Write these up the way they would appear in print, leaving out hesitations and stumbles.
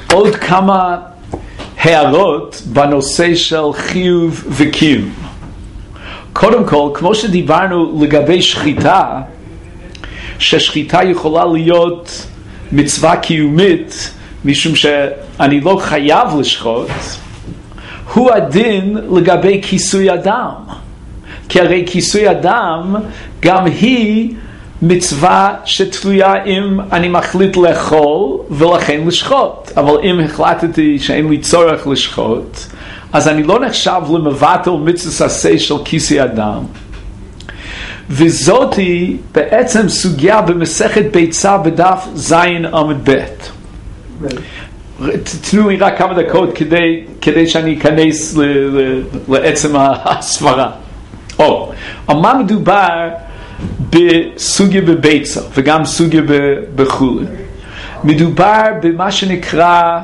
עוד כמה הערות בנושא של חיוב וקיום. קודם כל, כמו שדיברנו לגבי שחיטה, ששחיטה יכולה להיות מצווה קיומית משום שאני לא חייב לשחוט, הוא הדין לגבי כיסוי אדם. כי הרי כיסוי אדם גם היא מצווה שתלויה אם אני מחליט לאכול ולכן לשחוט. אבל אם החלטתי שאין לי צורך לשחוט, אז אני לא נחשב למבטל מצוות עשה של כיסוי אדם. וזאת היא בעצם סוגיה במסכת ביצה בדף זין עמוד ב'. תנו לי רק כמה דקות כדי שאני אכנס לעצם הסברה. מה מדובר בסוגיה בביצה וגם סוגיה בחולה? מדובר במה שנקרא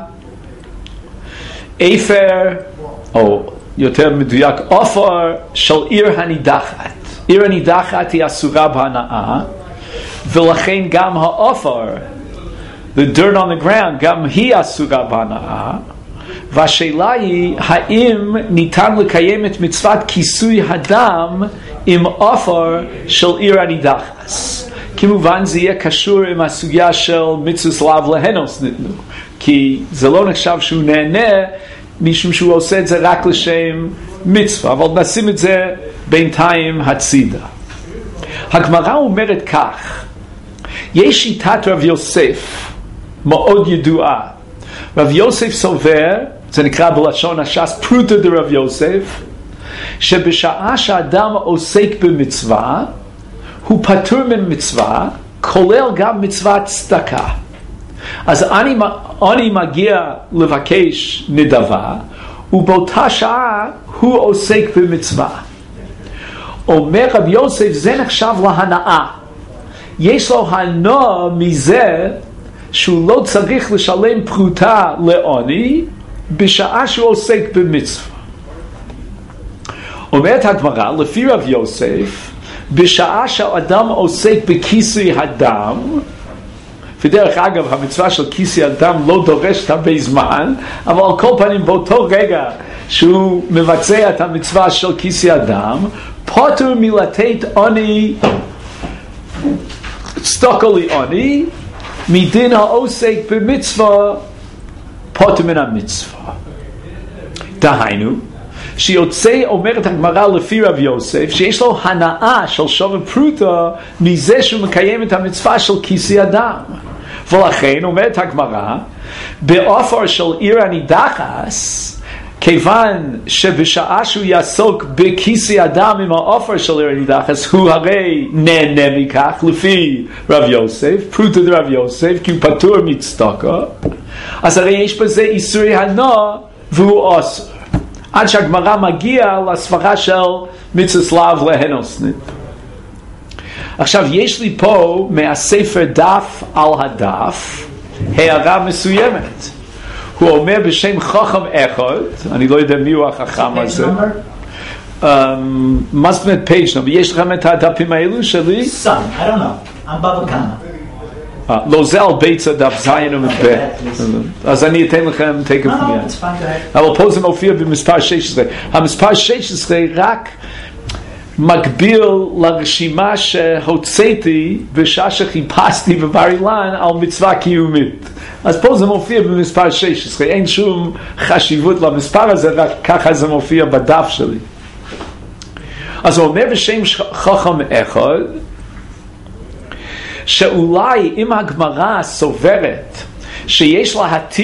אפר, או יותר מדויק אופר של עיר הנידחת. עיר הנידחת היא אסורה בהנאה, ולכן גם האופר, the dirt on the ground, גם היא אסורה בהנאה. והשאלה היא, האם ניתן לקיים את מצוות כיסוי הדם עם אופר של עיר הנידחת? כמובן זה יהיה קשור עם הסוגיה של מצוות לאו להנוס ניתנו, כי זה לא נחשב שהוא נהנה משום שהוא עושה את זה רק לשם מצווה, אבל נשים את זה בינתיים הצידה. הגמרא אומרת כך, יש שיטת רב יוסף מאוד ידועה. רב יוסף סובר, זה נקרא בלשון הש"ס פרוטה דרב יוסף, שבשעה שאדם עוסק במצווה הוא פטור ממצווה, כולל גם מצוות צדקה. אז אני מגיע לבקש נדבה, ובאותה שעה הוא עוסק במצווה. אומר רב יוסף, זה נחשב להנאה. יש לו הנאה מזה שהוא לא צריך לשלם פרוטה לעוני בשעה שהוא עוסק במצווה. אומרת הגמרא, לפי רב יוסף, בשעה שהאדם עוסק בכיסוי הדם, ודרך אגב המצווה של כיסוי הדם לא דורשת הרבה זמן, אבל על כל פנים באותו רגע שהוא מבצע את המצווה של כיסוי הדם, פוטר מלתת עוני, סטוקו לי עוני, מדין העוסק במצווה פוטר מן המצווה. דהיינו, שיוצא, אומרת הגמרא לפי רב יוסף, שיש לו הנאה של שובר פרוטה מזה שהוא מקיים את המצווה של כיסוי הדם. ולכן אומרת הגמרא, באופר של עיר הנידחס, כיוון שבשעה שהוא יעסוק בכיסוי הדם עם האופר של עיר הנידחס, הוא הרי נהנה מכך לפי רב יוסף, פרוטה דרב יוסף, כי הוא פטור מצדקה, אז הרי יש בזה איסורי הנאה והוא אסור. עד שהגמרא מגיע לסברה של מצוות לאו להנוס. עכשיו יש לי פה מהספר דף על הדף הערה מסוימת. הוא אומר בשם חכם אחד, אני לא יודע מי הוא החכם הזה. מה זאת אומרת פייג' נאמר? יש לכם את הדפים האלו שלי? Some, I don't know. I'm בבא קמא. לא, זה על ביצה דף זין וב'. אז אני אתן לכם תקף מיד. אבל פה זה מופיע במספר 16. המספר 16 רק מקביל לרשימה שהוצאתי בשעה שחיפשתי בבר אילן על מצווה קיומית. אז פה זה מופיע במספר 16. אין שום חשיבות למספר הזה, רק ככה זה מופיע בדף שלי. אז הוא אומר בשם חכם אחד, שאולי אם הגמרא סוברת שיש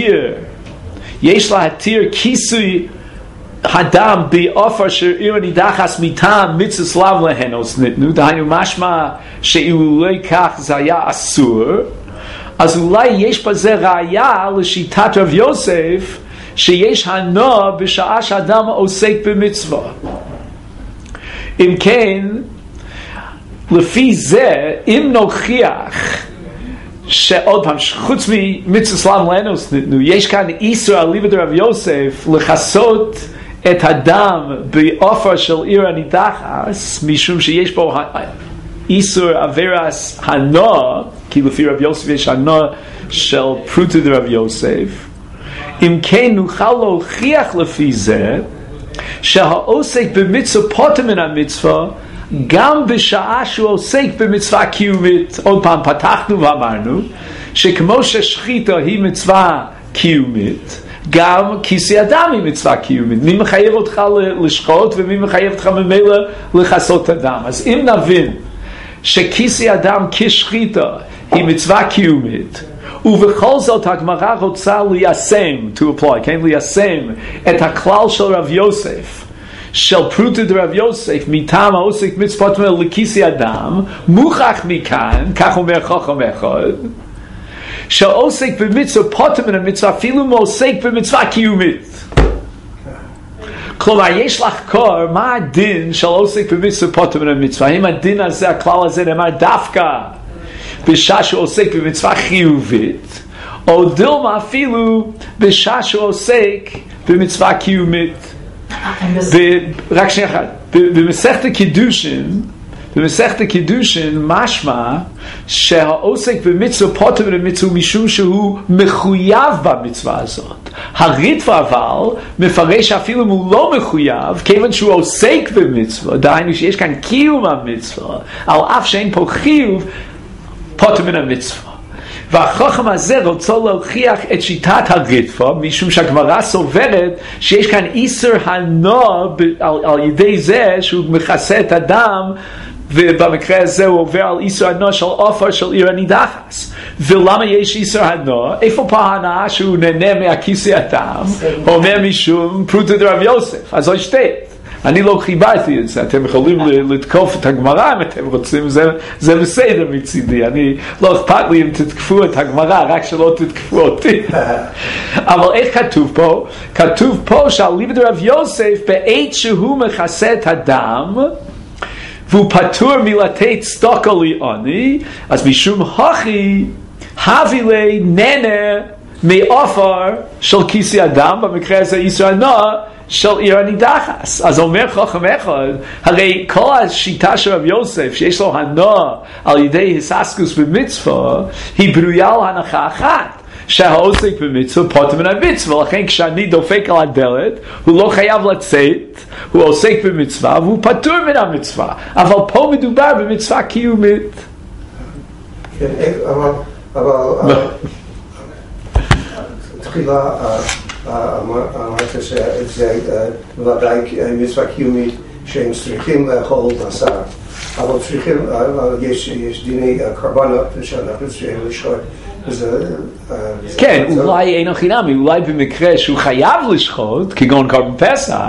להתיר כיסוי הדם באופר של עיר הנידחס מטעם מצוות לאו להנוס ניתנו, דהיינו משמע שאולי כך זה היה אסור, אז אולי יש בזה ראיה לשיטת רב יוסף שיש הנאה בשעה שאדם עוסק במצווה. אם כן, לפי זה, אם נוכיח שעוד פעם, חוץ ממצוות לאו להנוס ניתנו, יש כאן איסור על ליבד רב יוסף לחסות את הדם באופר של עיר הנידחס, משום שיש פה איסור עבירת הנאה, כי לפי רב יוסף יש הנאה של פרוטה דרב יוסף. אם כן נוכל להוכיח לפי זה שהעוסק במצווה פוטר מן המצווה גם בשעה שהוא עוסק במצווה קיומית. עוד פעם פתחנו ואמרנו שכמו ששחיטה היא מצווה קיומית, גם כיסי אדם היא מצווה קיומית. מי מחייב אותך לשחוט ומי מחייב אותך ממילא לכסות אדם? אז אם נבין שכיסי אדם כשחיטה היא מצווה קיומית, ובכל זאת הגמרא רוצה ליישם, to apply, כן, ליישם את הכלל של רב יוסף, של פרוטה דרב יוסף, מטעם העוסק מצוות לכיסי אדם, מוכח מכאן, כך אומר חכם אחד, שהעוסק במצווה פוטר מן המצווה אפילו מעוסק במצווה קיומית. כלומר, יש לחקור מה הדין של עוסק במצווה פוטר מן המצווה. האם הדין הזה, הכלל הזה נאמר דווקא בשעה שהוא עוסק במצווה חיובית, או דילמה אפילו בשעה שהוא עוסק במצווה קיומית. רק שנייה אחת, במסכת קידושין משמע שהעוסק במצווה פוטר מן המצווה משום שהוא מחויב במצווה הזאת. הריטב"א אבל מפרש אפילו אם הוא לא מחויב, כיוון שהוא עוסק במצווה, דהיינו שיש כאן קיום המצווה, על אף שאין פה חיוב, פוטר מן המצווה. והחכם הזה רוצה להוכיח את שיטת הריטב"א, משום שהגמרא סוברת שיש כאן איסור הנוע על ידי זה שהוא מכסה את הדם, ובמקרה הזה הוא עובר על איסור הנוע של עופר של עיר הנידחת. ולמה יש איסור הנוע? איפה פה ההנאה שהוא נהנה מהכיסי הדם? אומר משום פרוטה דרב יוסף. אז לא שתית. אני לא חיברתי את זה, אתם יכולים לתקוף את הגמרא אם אתם רוצים, זה בסדר מצידי, אני לא אכפת לי אם תתקפו את הגמרא, רק שלא תתקפו אותי. אבל איך כתוב פה? כתוב פה שאליבא דרב יוסף בעת שהוא מכסה את הדם והוא פטור מלתת צדקה לעני, אז משום הכי הביא לי נהנה מעופר של כיסי הדם, במקרה הזה איסור הנוע של עיר הנידחת. אז אומר חכם אחד, הרי כל השיטה של רב יוסף שיש לו הנוע על ידי הססקוס במצווה היא בנויה על הנחה אחת, שהעוסק במצווה פוטר מן המצווה. לכן כשאני דופק על הדלת הוא לא חייב לצאת, הוא עוסק במצווה והוא פטור מן המצווה. אבל פה מדובר במצווה קיומית. אבל תחילה אמרת שזה ודאי מצווה קיומית שהם צריכים לאכול בשר, אבל יש דיני קורבנות שאנחנו צריכים לשחוט. כן, אולי אין חינמי, אולי במקרה שהוא חייב לשחוט, כגון קורבן פסח,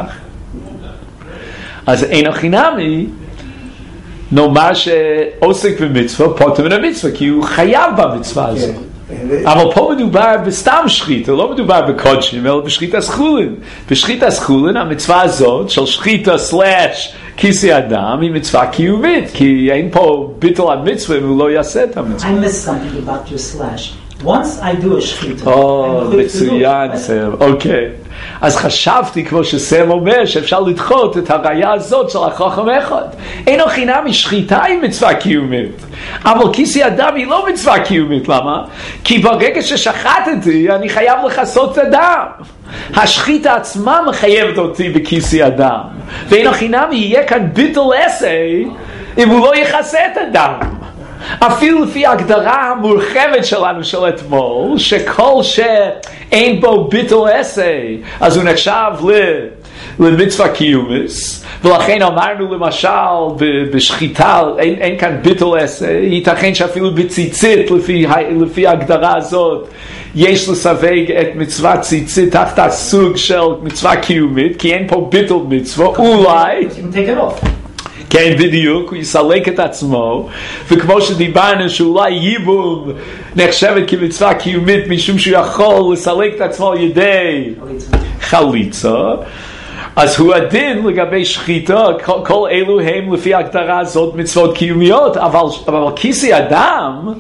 אז אין חינמי, נאמר שעוסק במצווה פוטר מן המצווה, כי הוא חייב במצווה הזאת. אבל פה מדובר בסתם שחיטה, לא מדובר בקודשים, אלא בשחיטה סחולין. בשחיטה סחולין, המצווה הזאת של שחיטה סלאש כיסי אדם היא מצווה קיומית, כי אין פה ביטול המצווה אם הוא לא יעשה את המצווה. I missed something about your slash. Once I do a shchita, מצוין, סם, אוקיי. אז חשבתי, כמו שסם אומר, שאפשר לדחות את הראיה הזאת של החכם אחד. אין חינמי, שחיטה היא מצווה קיומית, אבל כיסי אדם היא לא מצווה קיומית. למה? כי ברגע ששחטתי אני חייב לכסות את הדם. השחיטה עצמה מחייבת אותי בכיסי אדם, ואין חינמי יהיה כאן ביטול אסי אם הוא לא יכסה את הדם. אפילו לפי ההגדרה המורחבת שלנו של אתמול, שכל שאין בו ביטול אסי אז הוא נחשב למצווה קיומיס, ולכן אמרנו למשל בשחיטה אין כאן ביטול אסי. ייתכן שאפילו בציצית לפי ההגדרה הזאת יש לסווג את מצווה ציצית תחת הסוג של מצווה קיומית, כי אין פה ביטול מצווה. אולי כן, בדיוק, הוא יסלק את עצמו, וכמו שדיברנו שאולי ייבום נחשבת כמצווה קיומית משום שהוא יכול לסלק את עצמו על ידי חליצה, אז הוא הדין לגבי שחיטה. כל אלו הם לפי ההגדרה הזאת מצוות קיומיות, אבל כיסי אדם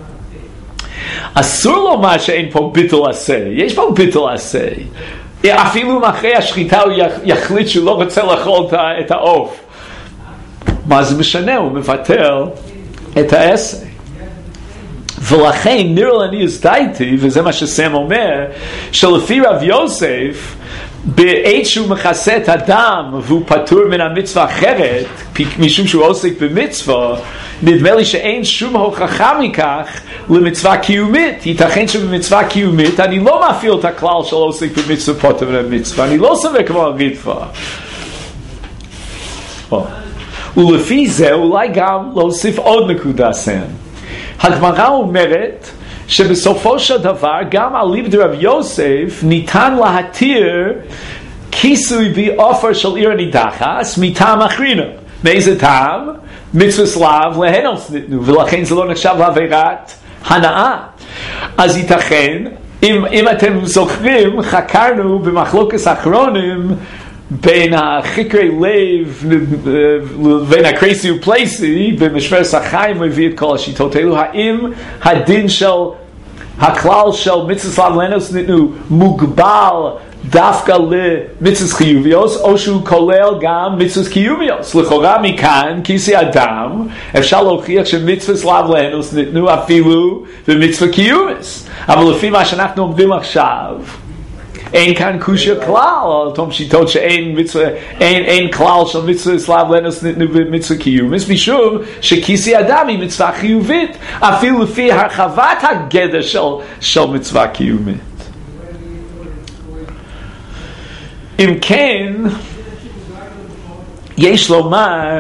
אסור לומר שאין פה ביטול עשה. יש פה ביטול עשה. אפילו אם אחרי השחיטה הוא יחליט שהוא לא רוצה לאכול את העוף, מה זה משנה? הוא מבטל את העשה. ולכן נראה לעניות דעתי, וזה מה שסם אומר, שלפי רב יוסף, בעת שהוא מכסה את הדם והוא פטור מן המצווה אחרת משום שהוא עוסק במצווה, נדמה לי שאין שום הוכחה מכך למצווה קיומית. ייתכן שבמצווה קיומית אני לא מפעיל את הכלל של עוסק במצווה פטור מן המצווה, אני לא סובר כמו הרדפה. ולפי זה אולי גם להוסיף עוד נקודה סם. הגמרא אומרת שבסופו של דבר גם על ליבד רב יוסף ניתן להתיר כיסוי בעופר של עיר הנידחת מטעם אחרינו. מאיזה טעם? מצווה סלב להנוס ניתנו, ולכן זה לא נחשב לעבירת הנאה. אז ייתכן, אם אתם זוכרים, חקרנו במחלוקת אחרונים בין החקרי לב לבין הקרייסי ופלייסי, במשפרס החיים הוא הביא את כל השיטות האלו. האם הדין של הכלל של מצווה סלב להנוס ניתנו מוגבל דווקא למצוות חיוביות, או שהוא כולל גם מצוות קיומיות? לכאורה מכאן, כיסי אדם, אפשר להוכיח שמצוות סלב להנוס ניתנו אפילו במצווה קיומית. אבל לפי מה שאנחנו אומרים עכשיו, אין כאן קושיה כלל על אותם שיטות שאין אין כלל של מצווה סלב להנוס ניתנו במצווה קיומית, משום שכיסי אדם היא מצווה חיובית, אפילו לפי הרחבת הגדר של מצווה קיומית. אם כן, יש לומר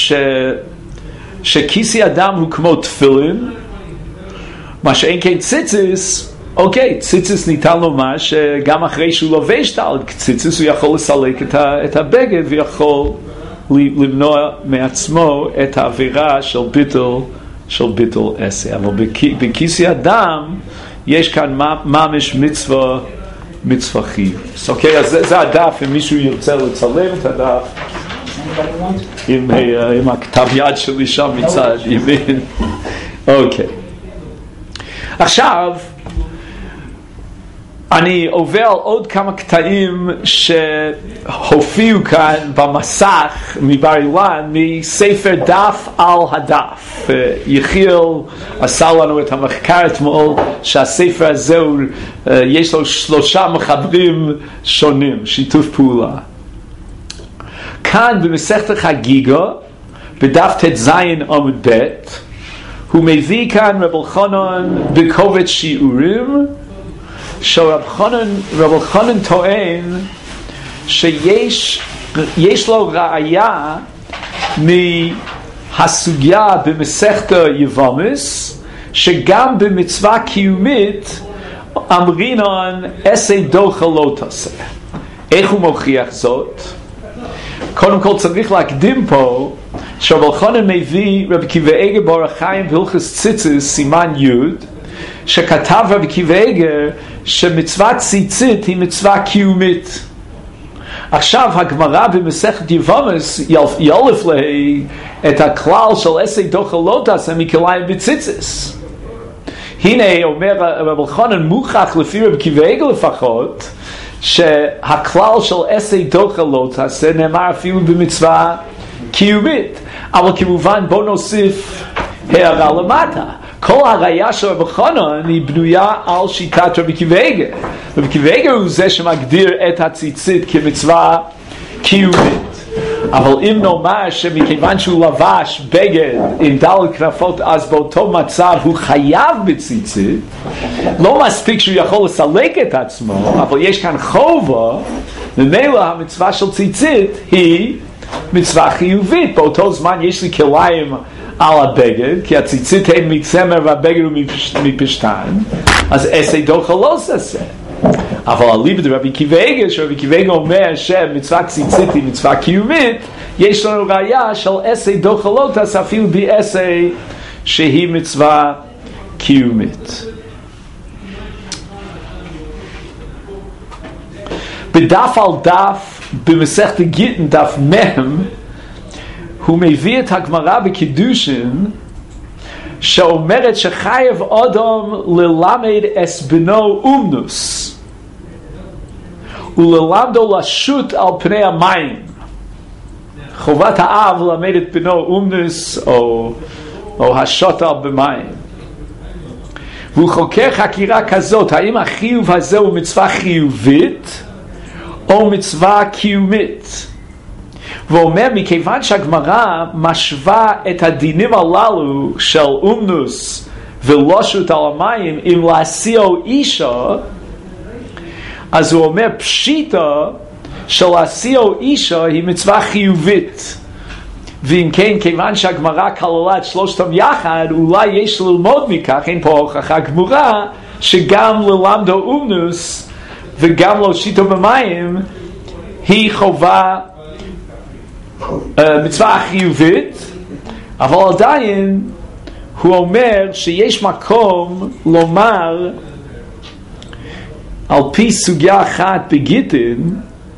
שכיסי אדם הוא כמו תפילין, מה שאין כן ציציס. אוקיי, ציציס ניתן לומר שגם אחרי שהוא לובש טלית ציציס הוא יכול לסלק את הבגד ויכול למנוע מעצמו את האווירה של ביטול עשה. אבל בכיסי אדם יש כאן ממש מצווה חיוב. אוקיי, אז זה הדף, אם מישהו ירצה לצלם את הדף עם הכתב יד שלי שם מצד ימין. אוקיי, עכשיו אני עובר על עוד כמה קטעים שהופיעו כאן במסך מבר אילן מספר דף על הדף. יחיאל עשה לנו את המחקר אתמול שהספר הזה יש לו 3 מחברים שונים, שיתוף פעולה. כאן במסכת חגיגה בדף ט"ז עמוד ב' הוא מביא כאן רב אלחנן בקובץ שיעורים, שרב אלחנן טוען שיש לו ראיה מהסוגיה במסכת יבמס שגם במצווה קיומית אמרינן עשה דוחה לא תעשה. איך הוא מוכיח זאת? קודם כל צריך להקדים פה שרב אלחנן מביא רבי עקיבא איגר באור החיים בהלכות ציציס סימן י' שכתב רבי עקיבא איגר שמצוות ציצית היא מצווה קיומית. עכשיו הגמרא במסכת יבמס יולף להי את הכלל של עשה דוחה לא תעשה מכליים בציציס. הנה אומר רב אלחנן מוכח לפי רבי עקיבא איגר לפחות שהכלל של עשה דוחה לא תעשה נאמר אפילו במצווה קיומית. אבל כמובן בוא נוסיף הערה למטה. כל הראייה של רב אלחנן היא בנויה על שיטת רבי עקיבא איגר. רבי עקיבא איגר הוא זה שמגדיר את הציצית כמצווה קיומית. אבל אם נאמר שמכיוון שהוא לבש בגד עם ד' כנפות אז באותו מצב הוא חייב בציצית, לא מספיק שהוא יכול לסלק את עצמו, אבל יש כאן חובה, ממילא המצווה של ציצית היא מצווה חיובית. באותו זמן יש לי כליים על הבגד, כי הציצית הם מצמר והבגד הוא מפשטן, אז עשה דוחה לא תעשה. אבל אליבא דרבי עקיבא איגר, שרבי עקיבא איגר אומר שמצווה ציצית היא מצווה קיומית, יש לנו ראיה של עשה דוחה לא תעשה אפילו בעשה שהיא מצווה קיומית. בדף על דף במסכת גיטין דף מ' הוא מביא את הגמרא בקידושין שאומרת שחייב אדם ללמד אס בנו אומנוס וללמדו לשוט על פני המים. חובת האב ללמד את בנו אומנוס או השוט על במים. והוא חוקר חקירה כזאת, האם החיוב הזה הוא מצווה חיובית או מצווה קיומית. ואומר, מכיוון שהגמרא משווה את הדינים הללו של אומנוס ולושות על המים עם להסיעו אישה, אז הוא אומר פשיטה של להסיעו אישה היא מצווה חיובית. ואם כן, כיוון שהגמרא כללה את שלושתם יחד, אולי יש ללמוד מכך, אין פה הוכחה גמורה, שגם ללמדו אומנוס וגם להושיטו במים היא חובה מצווה חיובית, אבל עדיין הוא אומר שיש מקום לומר על פי סוגיה אחת בגיטין,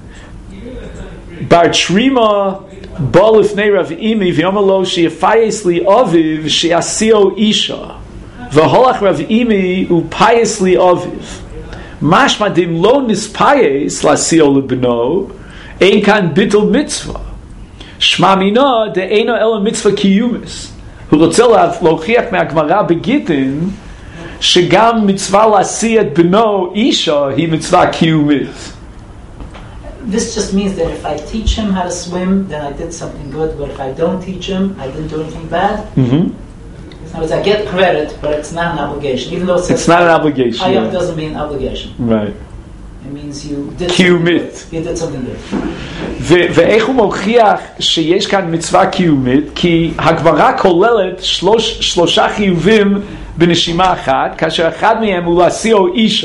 בר טרימה בא לפני רב אימי ואומר לו שיפייס לי אביו שיעשיהו אישה, והולך רב אימי ופייס לי אביו. משמע דים לא נספייס לעשיהו לבנו, אין כאן ביטל מצווה. שמע מינו דאינו אלא מצווה קיומס. הוא רוצה להוכיח מהגמרא בגיטין שגם מצווה להשיא את בנו אישה היא מצווה קיומית. This just means that if I teach him how to swim, then I did something good, but if I don't teach him, I didn't do anything bad. In other words, I get credit, but it's not an obligation. Even though it says it's not an obligation. Hayab doesn't mean obligation. Right. It means you did קיומית. you did something good. ואיך הוא מוכיח שיש כאן מצווה קיומית? כי הגמרא כוללת שלושה חיובים בנשימה אחת, כאשר אחד מהם הוא להסיעו אישה.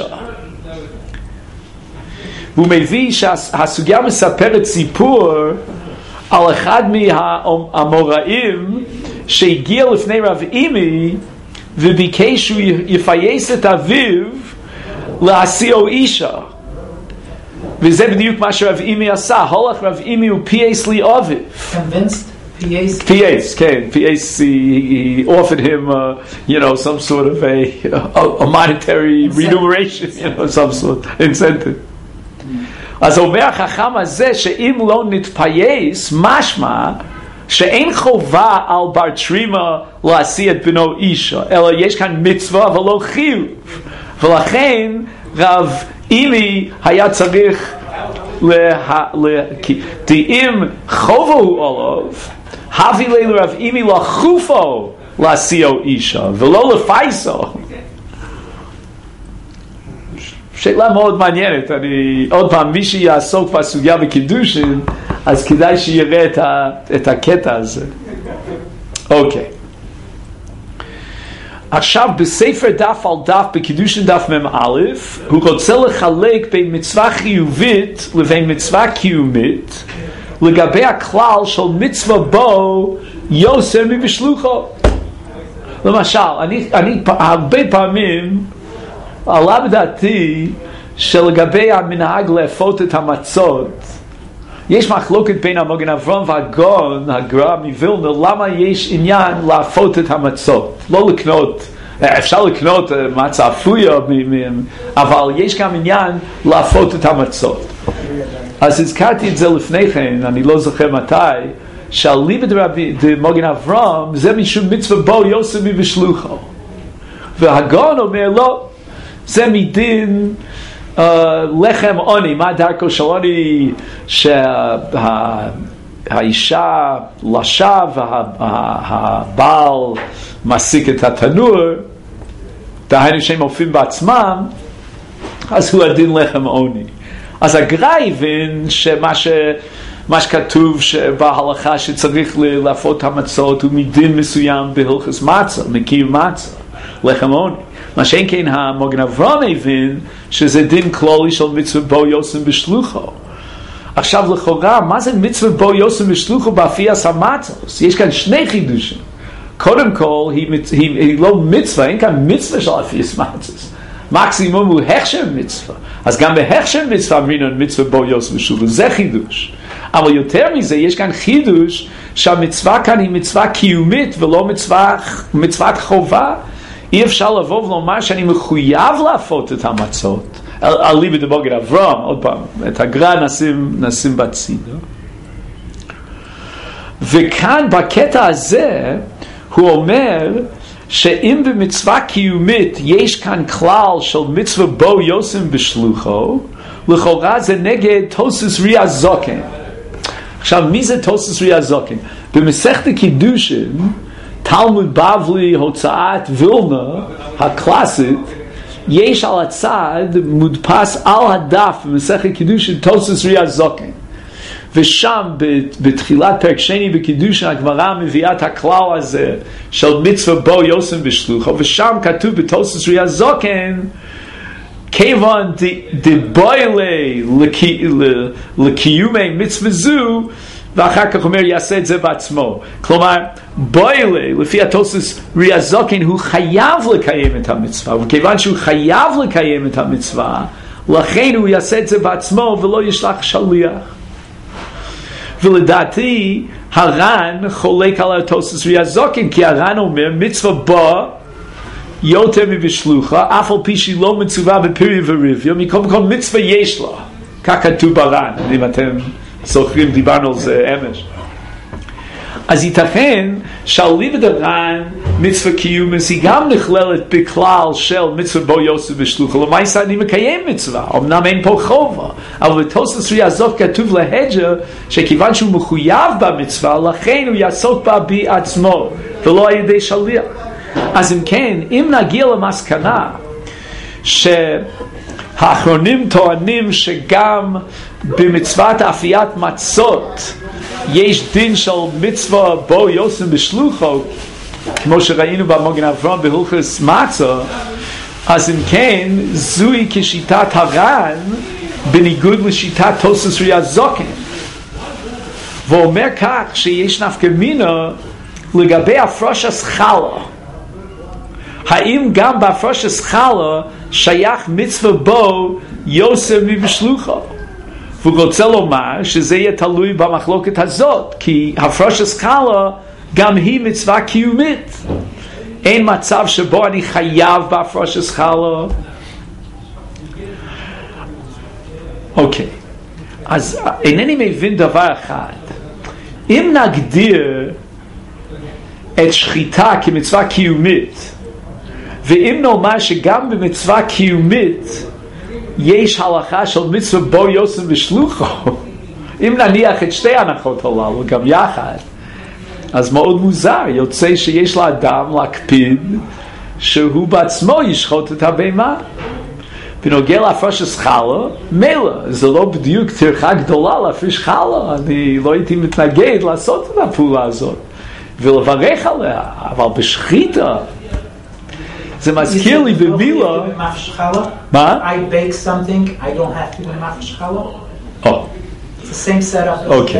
והוא מביא שהסוגיה מספרת סיפור על אחד מהאמוראים שהגיע לפני רב אימי וביקש שהוא יפייס את אביו להסיעו אישה. וזה בדיוק מה שרב אימי עשה. הולך רב אימי ופייס לי אביו. Convinced? P.A.'s, okay. P.A.'s, he offered him, some sort of a monetary remuneration, some sort of incentive. אז אומר החכם הזה שאם לא נתפייס, משמע שאין חובה על בר טרימה להשיא את בנו אישה, אלא יש כאן מצווה אבל לא חיוב. ולכן רב אימי היה צריך אם חובה הוא עליו, הביא לי לרב אימי לחופו להשיאו אישה ולא לפייסו. שאלה מאוד מעניינת. עוד פעם, מי שיעסוק בסוגיה בקידושין, אז כדאי שיראה את הקטע הזה. אוקיי. עכשיו בספר דף על דף בקידושין דף מ"א הוא רוצה לחלק בין מצווה חיובית לבין מצווה קיומית לגבי הכלל של מצווה בו יוסר מבשלוחו. למשל, אני הרבה פעמים עלה בדעתי שלגבי המנהג לאפות את המצות יש מחלוקת בין המגן אברהם והגאון הגר"א מווילנה למה יש עניין לאפות את המצות. לא לקנות, אפשר לקנות מצה אפויה, אבל יש גם עניין לאפות את המצות. אז הזכרתי את זה לפני כן, אני לא זוכר מתי, שאליבא דמגן אברהם זה משום מצווה בו יוסר מבשלוחו, והגאון אומר לא, זה מדין לחם עוני. מה דרכו של עוני? שהאישה לשווא והבעל מסיק את התנור, דהיינו שהם אופים בעצמם, אז הוא הדין לחם עוני. אז הגר"א הבין מה שכתוב בהלכה שצריך להפות המצות הוא מדין מסוים בהלכות מצה, מקיום מצה, לחם עוני. מה שאין כן המגן אברהם הבין שזה דין כללי של מצווה בו יוסר בשלוחו. עכשיו לכאורה, מה זה מצווה בו יוסר בשלוחו באפיית המצות? יש כאן שני חידושים. קודם כל, היא לא מצווה, אין כאן מצווה של אפיית מצות. מקסימום הוא הכשר מצווה. אז גם בהכשר מצווה אמרנו מצווה בו יוסר בשלוחו, זה חידוש. אבל יותר מזה, יש כאן חידוש שהמצווה כאן היא מצווה קיומית ולא מצוות חובה. אי אפשר לבוא ולומר שאני מחויב להפות את המצות אליבא דמגן אברהם. עוד פעם, את הגר"א נשים בצידו. וכאן בקטע הזה הוא אומר שאם במצווה קיומית יש כאן כלל של מצווה בו יוסם בשלוחו, לכאורה זה נגד תוסס רי הזוקן. עכשיו, מי זה תוסס רי הזוקן? במסכת קידושין, תלמוד בבלי, הוצאת וילנה, הקלאסית, יש על הצד מודפס על הדף במסכת קידושין תוסס רי הזוקן. ושם בתחילת פרק שני בקידושין הגמרא מביאה את הכלל הזה של מצווה בו יוסם בשלוחו, ושם כתוב בתוסס רי הזוקן כיוון דבוילי לקיומי מצווה זו, ואחר כך אומר יעשה את זה בעצמו. כלומר בוילי לפי התוסס רי הזוקן הוא חייב לקיים את המצווה, וכיוון שהוא חייב לקיים את המצווה לכן הוא יעשה את זה בעצמו ולא ישלח שליח. ולדעתי הר"ן חולק על התוסס רי הזוקן, כי הר"ן אומר מצווה בו יותר מבשלוחה, אף על פי שהיא לא מצווה בפרי וריביה, מקום כל מצווה יש לה, כך כתוב בר"ן, אם אתם זוכרים, דיברנו על זה אמש. אז ייתכן שעליבד הר"ן מצווה קיומס היא גם נכללת בכלל של מצווה בו יוסף בשלוחה, למעשה אני מקיים מצווה, אמנם אין פה חובה, אבל בתוסס רי הזאת כתוב להג'ה שכיוון שהוא מחויב במצווה, לכן הוא יעסוק בה בעצמו ולא על ידי שליח. אז אם כן, אם נגיע למסקנה שהאחרונים טוענים שגם במצוות אפיית מצות יש דין של מצווה בו יוסם בשלוחו, כמו שראינו במגן אברהם בהלכות מצה, אז אם כן זוהי כשיטת הר"ן בניגוד לשיטת תוסס רי הזוקן, ואומר כך שיש נפקא מינה לגבי הפרשת חלה. האם גם בהפרשת חלה שייך מצווה בו יוסף מבשלוחו? והוא רוצה לומר שזה יהיה תלוי במחלוקת הזאת, כי הפרשת חלה גם היא מצווה קיומית. אין מצב שבו אני חייב בהפרשת חלה. אוקיי, אז אינני מבין דבר אחד. אם נגדיר את שחיטה כמצווה קיומית, ואם נאמר שגם במצווה קיומית יש הלכה של מצווה בו יוסף בשלוחו, אם נניח את שתי ההנחות הללו גם יחד, אז מאוד מוזר, יוצא שיש לאדם להקפיד שהוא בעצמו ישחוט את הבהמה. בנוגע להפרשת חלה, מילא, זה לא בדיוק טרחה גדולה להפריש חלה, אני לא הייתי מתנגד לעשות את הפעולה הזאת ולברך עליה, אבל בשחיטה זה מזכיר לי במילה. מה? I bake something, I don't have to do mafresh challah. Oh. It's the same setup. Okay.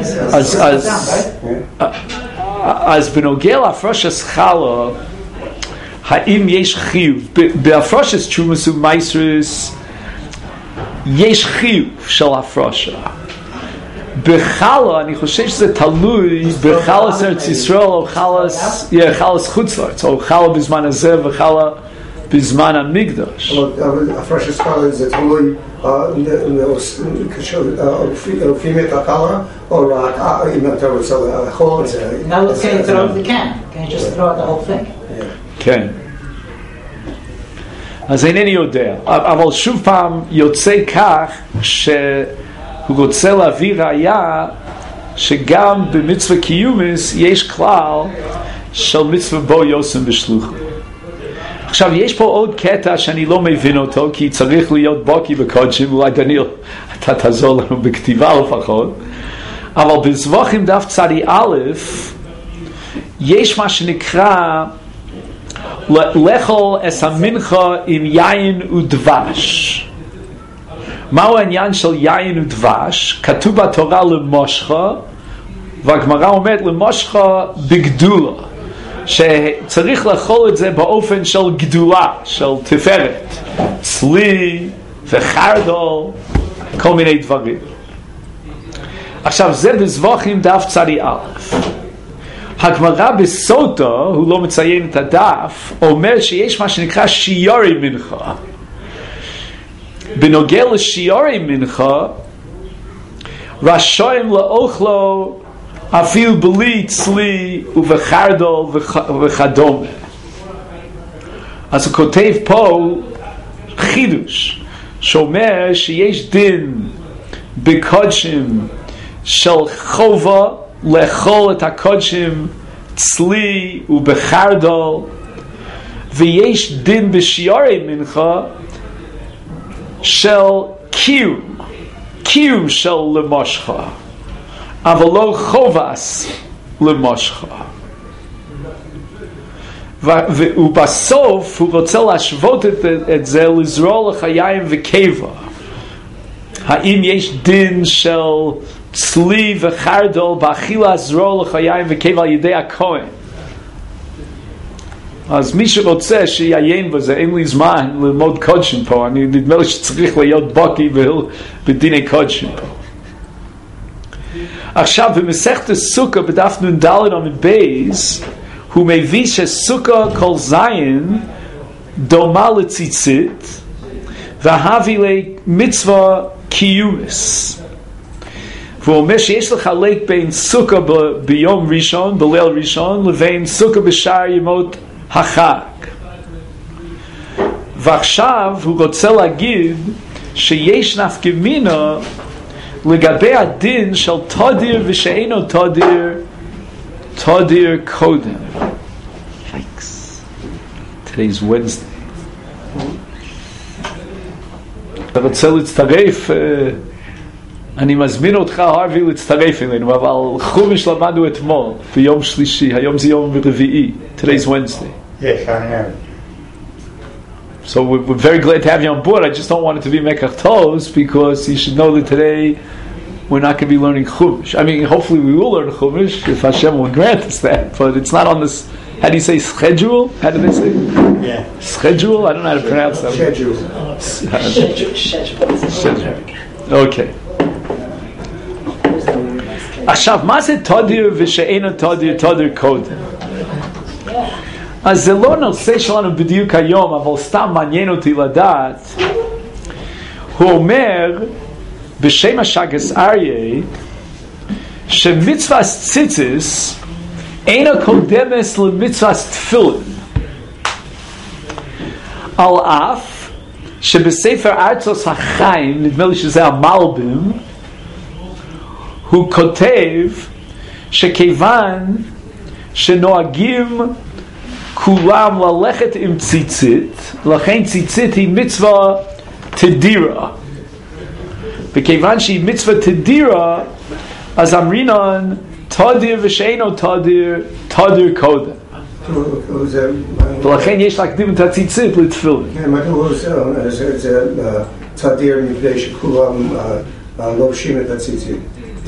אז בנוגע להפרשת חלה, האם יש חיוב? בהפרשת תרומות ומעשרות יש חיוב של הפרשה. בחלה אני חושב שזה תלוי בחלס ארץ ישראל או חלס חוץ לארץ, או חלה בזמן הזה וחלה בזמן המקדש. אבל הפרשת חלה זה תלוי לפי את החלה, או רק אם אתה רוצה לאכול את זה. Now let's say throw it in the can. Can you just throw out the whole thing? כן. אז אינני יודע, אבל שוב פעם יוצא כך שהוא רוצה להביא ראיה שגם במצווה קיומס יש כלל של מצווה בו יוסם בשלוחו. עכשיו יש פה עוד קטע שאני לא מבין אותו, כי צריך להיות בוקי בקודשים, אולי דניאל אתה תעזור לנו בכתיבה לפחות, אבל בזבוחים דף צדי א' יש מה שנקרא לאכול את המנחה עם יין ודבש. מהו העניין של יין ודבש? כתוב בתורה למושכה, והגמרא אומרת למושכה בגדולה, שצריך לאכול את זה באופן של גדולה, של תפארת, צלי וחרדל, כל מיני דברים. עכשיו זה בזבוחים דף צדי א'. הגמרא בסוטה, הוא לא מציין את הדף, אומר שיש מה שנקרא שיורי מנחה. בנוגע לשיורי מנחה, רשאים לאוכלו אפילו בלי צלי ובחרדל וכדומה. אז הוא כותב פה חידוש שאומר שיש דין בקודשים של חובה לאכול את הקודשים צלי ובחרדל, ויש דין בשיעורי מנחה של קיום של למשכה, אבל לא חובס למשכה. ובסוף הוא רוצה להשוות את זה לזרוע לחיים וקיבה. האם יש דין של צלי וחרדל באכילה זרוע לחיים וקיבה על ידי הכהן? אז מי שרוצה שיעיין בזה, אין לי זמן ללמוד קודשים פה, נדמה לי שצריך להיות בקי בדיני קודשים פה. עכשיו במסכת סוכה בדף נ"ד עמוד בייס הוא מביא שסוכה כל זין דומה לציצית והביא למצווה קיומס, והוא אומר שיש לחלק בין סוכה ביום ראשון, בליל ראשון, לבין סוכה בשאר ימות החג. ועכשיו הוא רוצה להגיד שיש נפקא מינה לגבי הדין של תדיר ושאינו תדיר קודם. Yikes. Today's Wednesday. אתה רוצה להצטרף? אני מזמין אותך הרבי להצטרף אלינו, אבל חומש למדנו אתמול ביום שלישי, היום זה יום רביעי. Today's Wednesday. Yes, I am. So we're very glad to have you on board. I just don't want it to be Mekach Tos, because you should know that today we're not going to be learning Chumash. I mean, hopefully we will learn Chumash if Hashem will grant us that, but it's not on this, how do you say, schedule? How do they say? Yeah. Schedule? I don't know how to pronounce that. Schedule. Okay. עכשיו, מה זה תדיר ושאינו תדיר קודם? אז זה לא נושא שלנו בדיוק היום, אבל סתם מעניין אותי לדעת. הוא אומר בשם השגס אריה שמצוות ציציס אינה קודמת למצוות תפילין, על אף שבספר ארצות החיים, נדמה לי שזה המלבים, הוא כותב שכיוון שנוהגים כולם ללכת עם ציצית, לכן ציצית היא מצווה תדירה, וכיוון שהיא מצווה תדירה אז אמרינן תדיר ושאינו תדיר קודם, ולכן יש להקדים את הציצית לתפילין. כן, מדוע זה תדיר מפני שכולם לובשים את הציצית?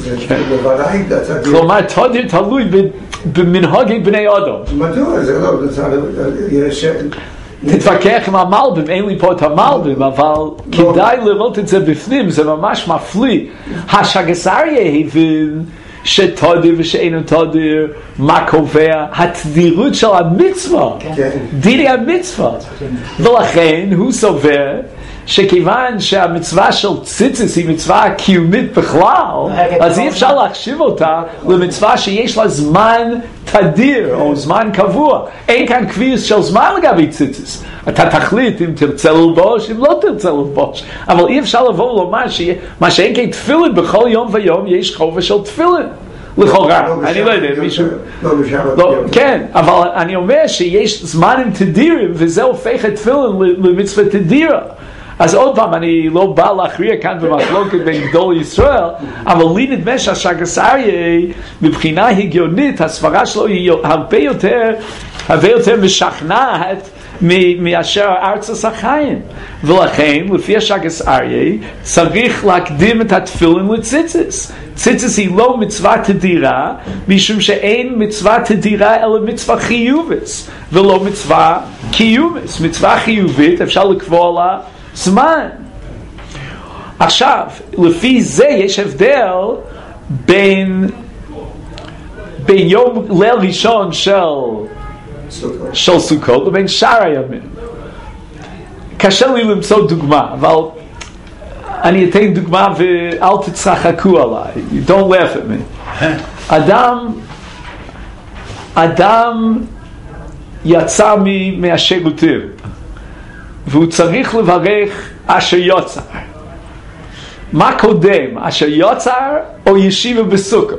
כלומר תדיר תלוי במנהגי בני אדם. מדוע? זה לא, יש... תתווכח עם המלבים, אין לי פה את המלבים, אבל כדאי לראות את זה בפנים, זה ממש מפליא. השגס אריה הבין שתדיר ושאינו תדיר, מה קובע? התדירות של המצווה, דיני המצווה, ולכן הוא סובר שכיוון שהמצווה של ציציס היא מצווה קיומית בכלל, אז אי אפשר להחשיב אותה למצווה שיש לה זמן תדיר או זמן קבוע. אין כאן קביעות של זמן לגבי ציציס. אתה תחליט אם תרצה ללבוש, אם לא תרצה ללבוש, אבל אי אפשר לבוא ולומר מה שאין כאן תפילין בכל יום ויום יש חובה של תפילין לכאורה. אני לא יודע, מישהו... כן, אבל אני אומר שיש זמנים תדירים וזה הופך את תפילין למצווה תדירה. אז עוד פעם, אני לא בא להכריע כאן במחלוקת בין גדול ישראל, אבל לי נדמה שהשגס אריה מבחינה הגיונית הסברה שלו היא הרבה יותר משכנעת מאשר ארצות החיים, ולכן לפי השגס אריה צריך להקדים את התפילין לציציס. ציציס היא לא מצווה תדירה, משום שאין מצווה תדירה אלא מצווה חיובית ולא מצווה קיומית. מצווה חיובית אפשר לקבוע לה זמן. עכשיו, לפי זה יש הבדל בין יום ליל ראשון של סוכות לבין שאר הימים. קשה לי למצוא דוגמה, אבל אני אתן דוגמה ואל תצחקו עליי. Don't laugh at me. אדם יצא מהשירותים והוא צריך לברך אשר יוצר. מה קודם, אשר יוצר או ישיבה בסוכה?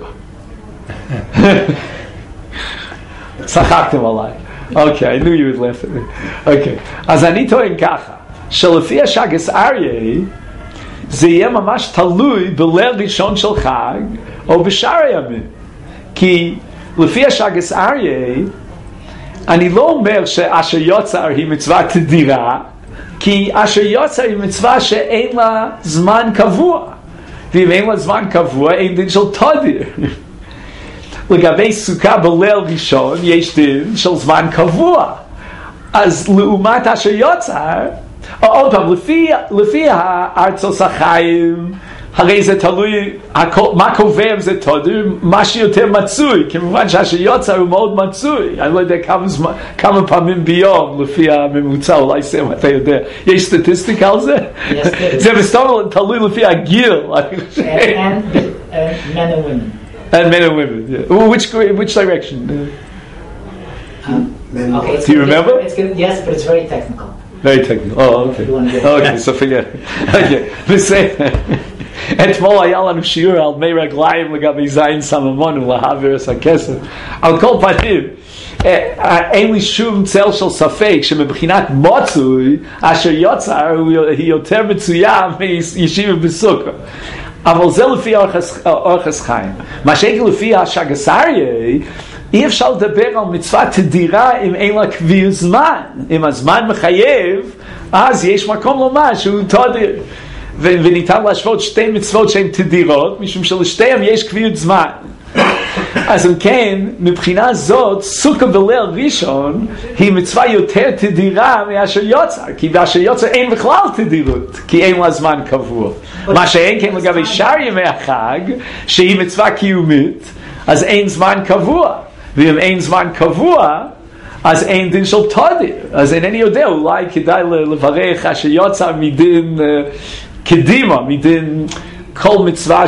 צחקתם עליי. אוקיי, I knew you would laugh at me. אוקיי, אז אני טוען ככה, שלפי השגס אריה, זה יהיה ממש תלוי בליל ראשון של חג, או בשאר הימים. כי לפי השגס אריה, אני לא אומר שאשר יוצר היא מצווה תדירה, כי אשר יוצר היא מצווה שאין לה זמן קבוע. ואם אין לה זמן קבוע, אין דין של תדיר. לגבי סוכה בליל ראשון, יש דין של זמן קבוע. אז לעומת אשר יוצר, עוד פעם, לפי הארצות החיים, הרי זה תלוי, מה קובע אם זה תדיר, מה שיותר מצוי, כמובן שאשר יוצר הוא מאוד מצוי, אני לא יודע כמה פעמים ביום, לפי הממוצע, אולי סם, אתה יודע, יש סטטיסטיקה על זה? זה בסתום תלוי לפי הגיל, אני חושב. And men and women. And men and women, yeah. Which direction? Okay, do you remember? Yes, but it's very technical. Very technical. Oh, okay. Okay, so forget it. Okay, בסדר. אתמול היה לנו שיעור על מי רגליים לגבי זין סממון ולהעביר את הכסף. על כל פנים, אין לי שום צל של ספק שמבחינת מוצוי, אשר יוצר היא יותר מצויה מישיבה בסוכה. אבל זה לפי אורחס חיים. מה שאין לפי השגס אריה, אי אפשר לדבר על מצווה תדירה אם אין לה קביעות זמן. אם הזמן מחייב, אז יש מקום לומר שהוא תדיר. וניתן להשוות שתי מצוות שהן תדירות, משום שלשתיהם יש קביעות זמן. אז אם כן, מבחינה זאת, סוכה בליל ראשון היא מצווה יותר תדירה מאשר יוצר, כי באשר יוצר אין בכלל תדירות, כי אין לה זמן קבוע. מה שאין כן לגבי שאר ימי החג, שהיא מצווה קיומית, אז אין זמן קבוע. ואם אין זמן קבוע, אז אין דין של תדיר. אז אינני יודע, אולי כדאי לברך אשר יוצר מדין קדימה, מדין כל מצווה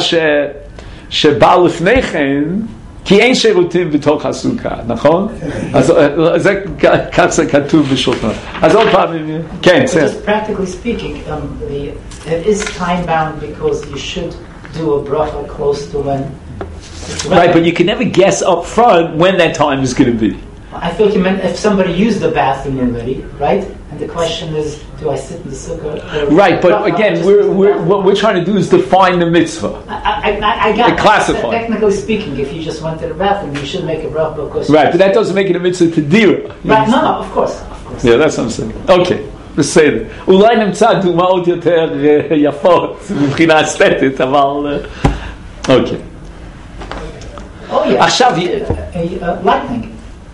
שבא לפני כן, כי אין שירותים בתוך הסוכה, נכון? אז זה כך זה כתוב בשולחן. אז עוד פעם, כן, בסדר. Just practically speaking, it is time bound because you should do a bracha close to when. Right, but you can never guess up front when that time is going to be. I feel you meant if somebody used the bathroom already, right? And the question is, do I sit in the sukkah? Right, but again, what we're trying to do is define the mitzvah. I got it. Classify. Technically speaking, if you just went to the bathroom, you should make a bracha because. Right, but that doesn't make it a mitzvah tadira. Right, no, of course. Yeah, that's what I'm saying. Okay, בסדר. אולי נמצא דוגמאות יותר יפות מבחינה אסתטית, אבל אוקיי. Oh yeah. עכשיו, lightning.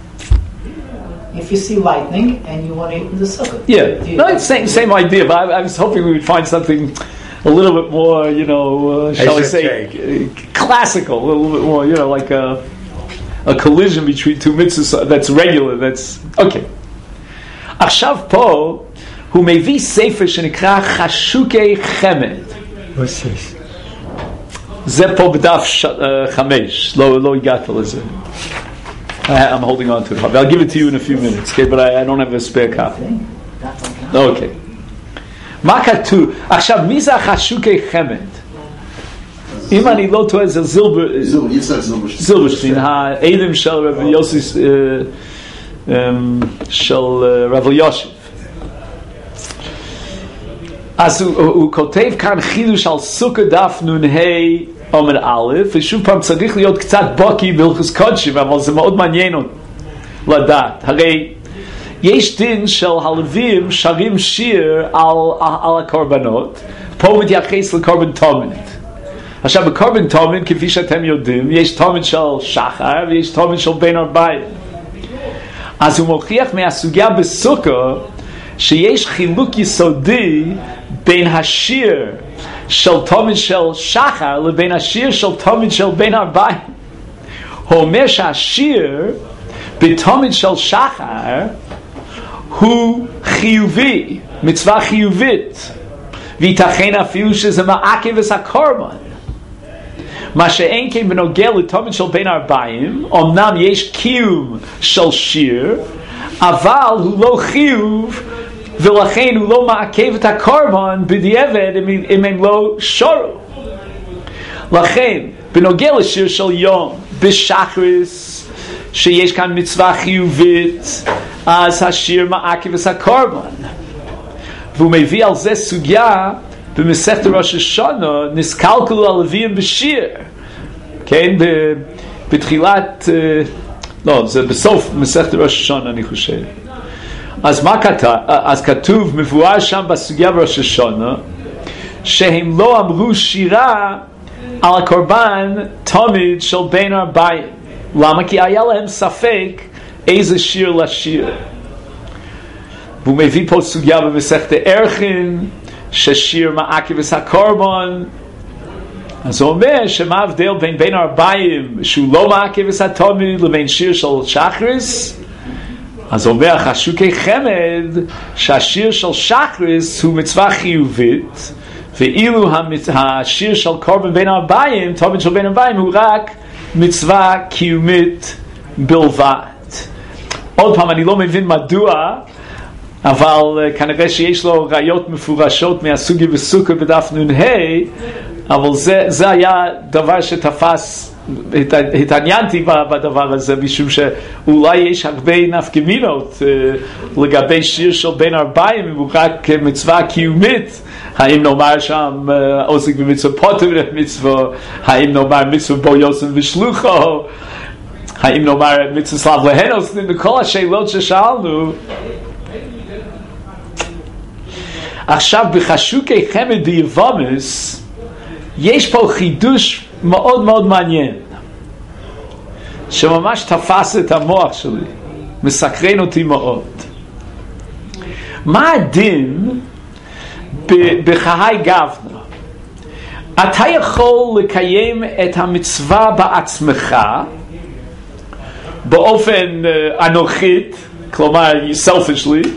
If you see lightning and you want to eat in the sukkah. Yeah, no, it's same idea, but I was hoping we would find something a little bit more, shall we say, classical, a little bit more, like a collision between two mitzvahs that's regular, that's, okay. עכשיו פה, הוא מביא ספר שנקרא חשוקי חמד. זה פה בדף 5, לא הגעת לזה. I'm holding on to it. I'll give it to you in a few minutes, okay? But I don't have a spare copy. Okay. מה כתוב? עכשיו, מי זה החשוקי חמד? אם אני לא טועה, זה זילברשטיין, העדים של רב יוסי, של רב יושיב. אז הוא כותב כאן חידוש על סוכה דף נ"ה עמוד א', ושוב פעם צריך להיות קצת בוקי בהלכות קודשים, אבל זה מאוד מעניין לדעת. הרי יש דין של הלווים שרים שיר על הקורבנות, פה הוא מתייחס לקורבן תומד. עכשיו בקורבן תומד, כפי שאתם יודעים, יש תומד של שחר ויש תומד של בין ארבעים. אז הוא מוכיח מהסוגיה בסוכה שיש חילוק יסודי בין השיר של תומד של שחר לבין השיר של תומד של בין ארבעים. הוא אומר שהשיר בתומד של שחר הוא חיובי, מצווה חיובית, וייתכן אפילו שזה מעכב את הקורבן. מה שאין כן בנוגע לתומד של בין ארבעים, אמנם יש קיום של שיר, אבל הוא לא חיוב ולכן הוא לא מעכב את הקורבן בדיעבד אם הם לא שורו. לכן בנוגע לשיר של יום בשחריס שיש כאן מצווה חיובית, אז השיר מעכב את הקורבן, והוא מביא על זה סוגיה במסכת ראש השונה, נסקלקלו הלוויים בשיר, כן, בתחילת, לא, זה בסוף מסכת ראש השונה אני חושב. אז מה כתב? אז כתוב, מבואר שם בסוגיה בראש השונה, שהם לא אמרו שירה על הקורבן תמיד של בין 40. למה? כי היה להם ספק איזה שיר לשיר. והוא מביא פה סוגיה במסכת ערכין, ששיר מעכב את הקורבן. אז הוא אומר שמה ההבדל בין 40 שהוא לא מעכב את התמיד לבין שיר של שחריס? אז הוא אומר חשוקי חמד שהשיר של שחריס הוא מצווה חיובית, ואילו השיר של קורבן בין 40, תמיד של בין 40, הוא רק מצווה קיומית בלבד. עוד פעם, אני לא מבין מדוע, אבל כנראה שיש לו ראיות מפורשות מהסוגיה בסוכה בדף נ"ה, אבל זה היה דבר שתפס, התעניינתי בדבר הזה, משום שאולי יש הרבה נפקמינות לגבי שיר של בין 40, הוא רק מצווה קיומית. האם נאמר שם עוסק במצווה פוטר מצווה, האם נאמר מצווה בו יוסף ושלוחו, האם נאמר מצווה סלב להנוס, כל השאלות ששאלנו. עכשיו בחשוקי חמד ביבומס יש פה חידוש מאוד מאוד מעניין שממש תפס את המוח שלי, מסקרן אותי מאוד. מה הדין בחיי גבנה? אתה יכול לקיים את המצווה בעצמך באופן אנוכית, כלומר selfishly,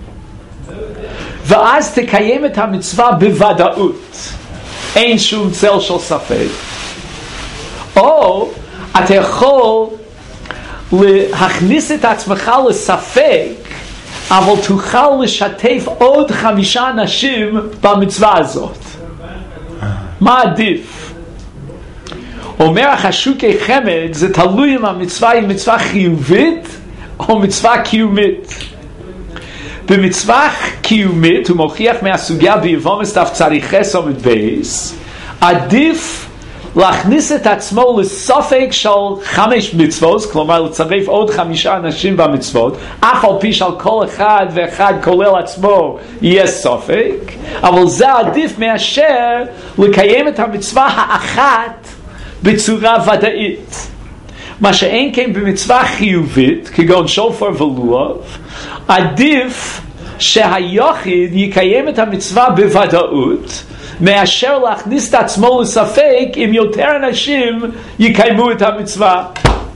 ואז תקיים את המצווה בוודאות, אין שום צל של ספק. או אתה יכול להכניס את עצמך לספק, אבל תוכל לשתף עוד 5 אנשים במצווה הזאת. מה עדיף? אומר החשוקי חמד, זה תלוי אם המצווה היא מצווה חיובית או מצווה קיומית. במצווה קיומית, הוא מוכיח מהסוגיה ביבומס דף צריך עמוד בייס, עדיף להכניס את עצמו לספק של 5 מצוות, כלומר לצרף עוד 5 אנשים במצוות, אף על פי שעל כל אחד ואחד כולל עצמו יהיה ספק, אבל זה עדיף מאשר לקיים את המצווה האחת בצורה ודאית. מה שאין כן במצווה חיובית, כגון שופר ולוח, עדיף שהיחיד יקיים את המצווה בוודאות, מאשר להכניס את עצמו לספק אם יותר אנשים יקיימו את המצווה.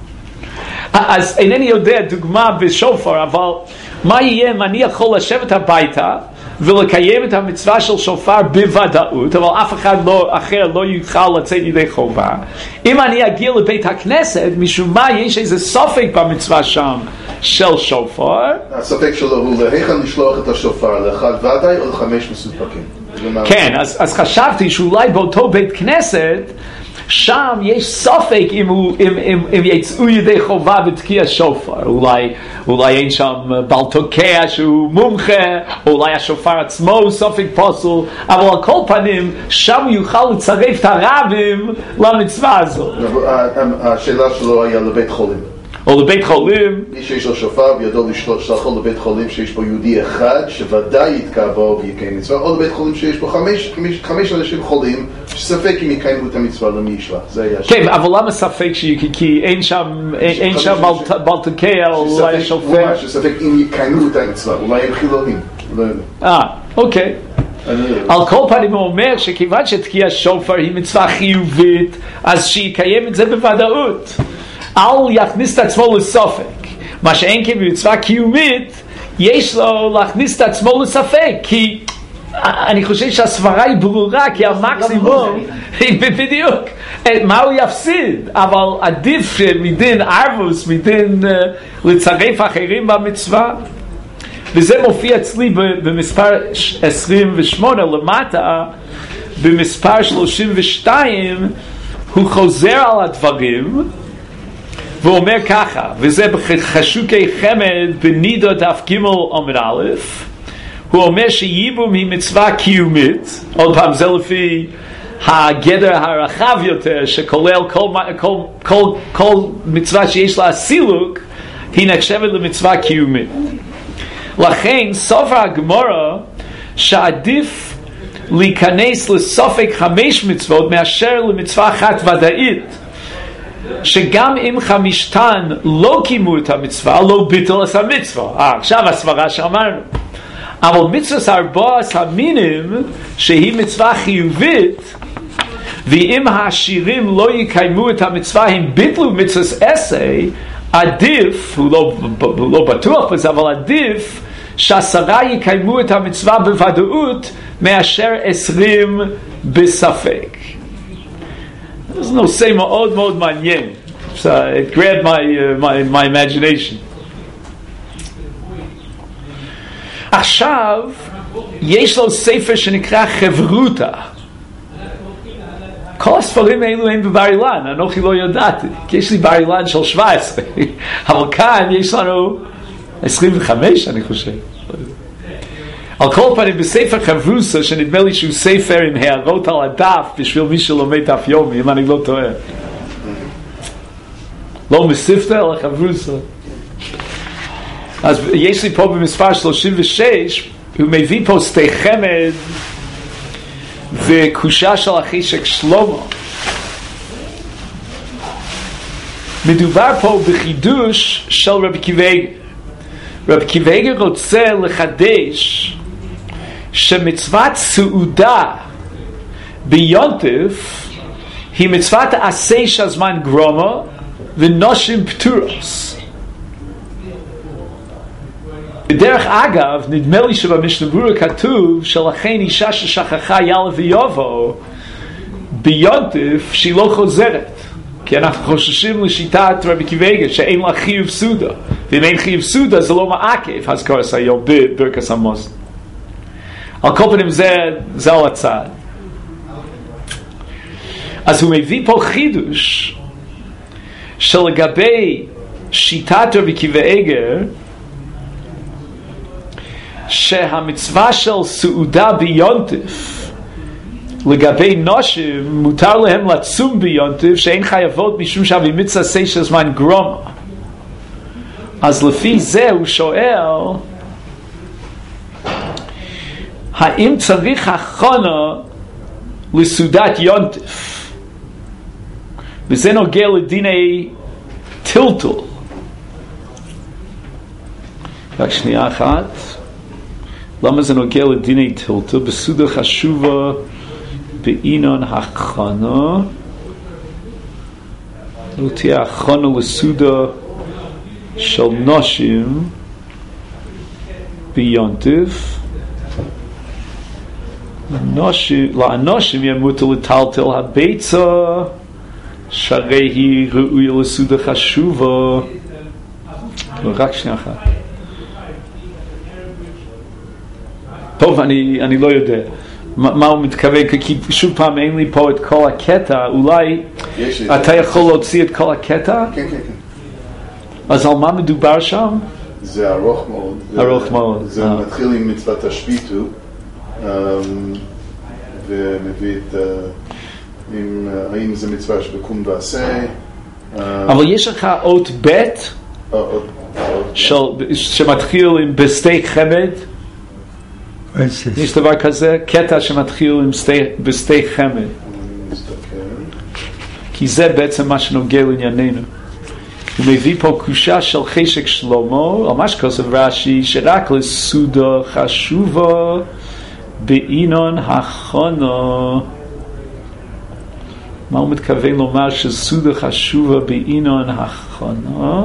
אז אינני יודע דוגמה בשופר, אבל מה יהיה אם אני יכול לשבת הביתה ולקיים את המצווה של שופר בוודאות, אבל אף אחד אחר לא יוכל לצאת ידי חובה? אם אני אגיע לבית הכנסת, משום מה יש איזה ספק במצווה שם של שופר, הספק שלו הוא להיכן לשלוח את השופר, לאחד ודאי או ל5 מסופקים. כן, אז חשבתי שאולי באותו בית כנסת שם יש ספק אם יצאו ידי חובה בתקיע שופר. אולי אין שם בעל תוקע שהוא מומחה, אולי השופר עצמו הוא ספק פוסל, אבל על כל פנים שם הוא יוכל לצרף את הרבים למצווה הזאת. השאלה שלו היה לבית חולים, או לבית חולים, מי שיש לו שופר וידעו לשלחו לבית חולים שיש בו יהודי אחד שוודאי יתקע בו ויקיים מצווה, או לבית חולים שיש בו 5 אנשים חולים שספק אם יקיימו את המצווה למי ישלח. כן, אבל למה ספק? כי אין שם בעל תוקע או אולי שופר, שספק אם יקיימו את המצווה, אולי הם חילונים. אוקיי. על כל פנים הוא אומר שכיוון שתקיע שופר היא מצווה חיובית, אז שיקיים את זה בוודאות, אל יכניס את עצמו לספק. מה שאין כן במצווה קיומית, יש לו להכניס את עצמו לספק, כי אני חושב שהסברה היא ברורה, כי המקסימום בדיוק מה הוא יפסיד, אבל עדיף מדין ערבוס, מדין לצרף אחרים במצווה. וזה מופיע אצלי במספר 28 למטה, במספר 32 הוא חוזר על הדברים והוא אומר ככה, וזה בחשוקי חמד בנידו דף ג' עמוד א', הוא אומר שייבום היא מצווה קיומית, עוד פעם זה לפי הגדר הרחב יותר שכולל כל מצווה שיש לה סילוק, היא נחשבת למצווה קיומית. לכן סופר הגמרא שעדיף להיכנס לסופק 5 מצוות מאשר למצווה אחת ודאית, שגם אם חמישתן לא קיימו את המצווה לא ביטל את המצווה. עכשיו הסברה שאמרנו, אבל מצוות 4 המינים שהיא מצווה חיובית, ואם העשירים לא יקיימו את המצווה הם ביטלו מצוות 10, עדיף, הוא לא בטוח בזה, אבל עדיף ש10 יקיימו את המצווה בוודאות מאשר 20 בספק. זה נושא מאוד מאוד מעניין. So it grabbed my imagination. עכשיו יש לו ספר שנקרא חברותה. כל הספרים האלו הם בבר אילן, אנוכי לא ידעתי, כי יש לי בר אילן של 17, אבל כאן יש לנו 25 אני חושב. על כל פנים בספר חברותה, שנדמה לי שהוא ספר עם הערות על הדף בשביל מי שלומד דף יומי, אם אני לא טועה, לא מספתא אלא חברותה. אז יש לי פה במספר 36, הוא מביא פה שתי חמד וקושה של החשק שלמה. מדובר פה בחידוש של רבי עקיבא. רבי עקיבא רוצה לחדש שמצוות סעודה ביונטף היא מצוות עשה שהזמן גרומה ונשים פטורוס. בדרך אגב, נדמה לי שבמשנה ברורה כתוב שלכן אישה ששכחה ילד ויובו ביונטף שהיא לא חוזרת, כי אנחנו חוששים לשיטת רבי עקיבא שאין לה חיוב סעודה, ואם אין חיוב סעודה זה לא מעכב הזכרת היום בברכת המזון. על כל פנים זה על הצד. אז הוא מביא פה חידוש שלגבי שיטת רבי עקיבא שהמצווה של סעודה ביונטף לגבי נשים מותר להם לצום ביונטף שאין חייבות משום שהיא מצווה עשה שהזמן גרומה. אז לפי זה הוא שואל האם צריך הכנה לסעודת יונטף, וזה נוגע לדיני טלטול. רק שנייה אחת, למה זה נוגע לדיני טלטול? בסעודה חשובה בעינון הכנה, לא תהיה הכנה לסעודה של נשים ביונטף. לאנשים ימות לטלטל הביצה שהרי היא ראויה לסעודה חשובה. רק שנייה אחת. טוב, אני לא יודע מה הוא מתכוון, כי שוב פעם אין לי פה את כל הקטע. אולי אתה יכול להוציא את כל הקטע? כן. אז על מה מדובר שם? זה ארוך מאוד. ארוך מאוד. זה מתחיל עם מצוות השביתו, ומביא את האם זה מצווה שבקום ועשה. אבל יש לך אות ב' שמתחיל עם בסתי חמד? יש דבר כזה? קטע שמתחיל עם בסתי חמד, כי זה בעצם מה שנוגע לענייננו. הוא מביא פה קושה של חשק שלמה, על מה שכוסף רש"י, שרק לסעודה חשובה בעינון הכנה. מה הוא מתכוון לומר שסעודה חשובה בעינון הכנה?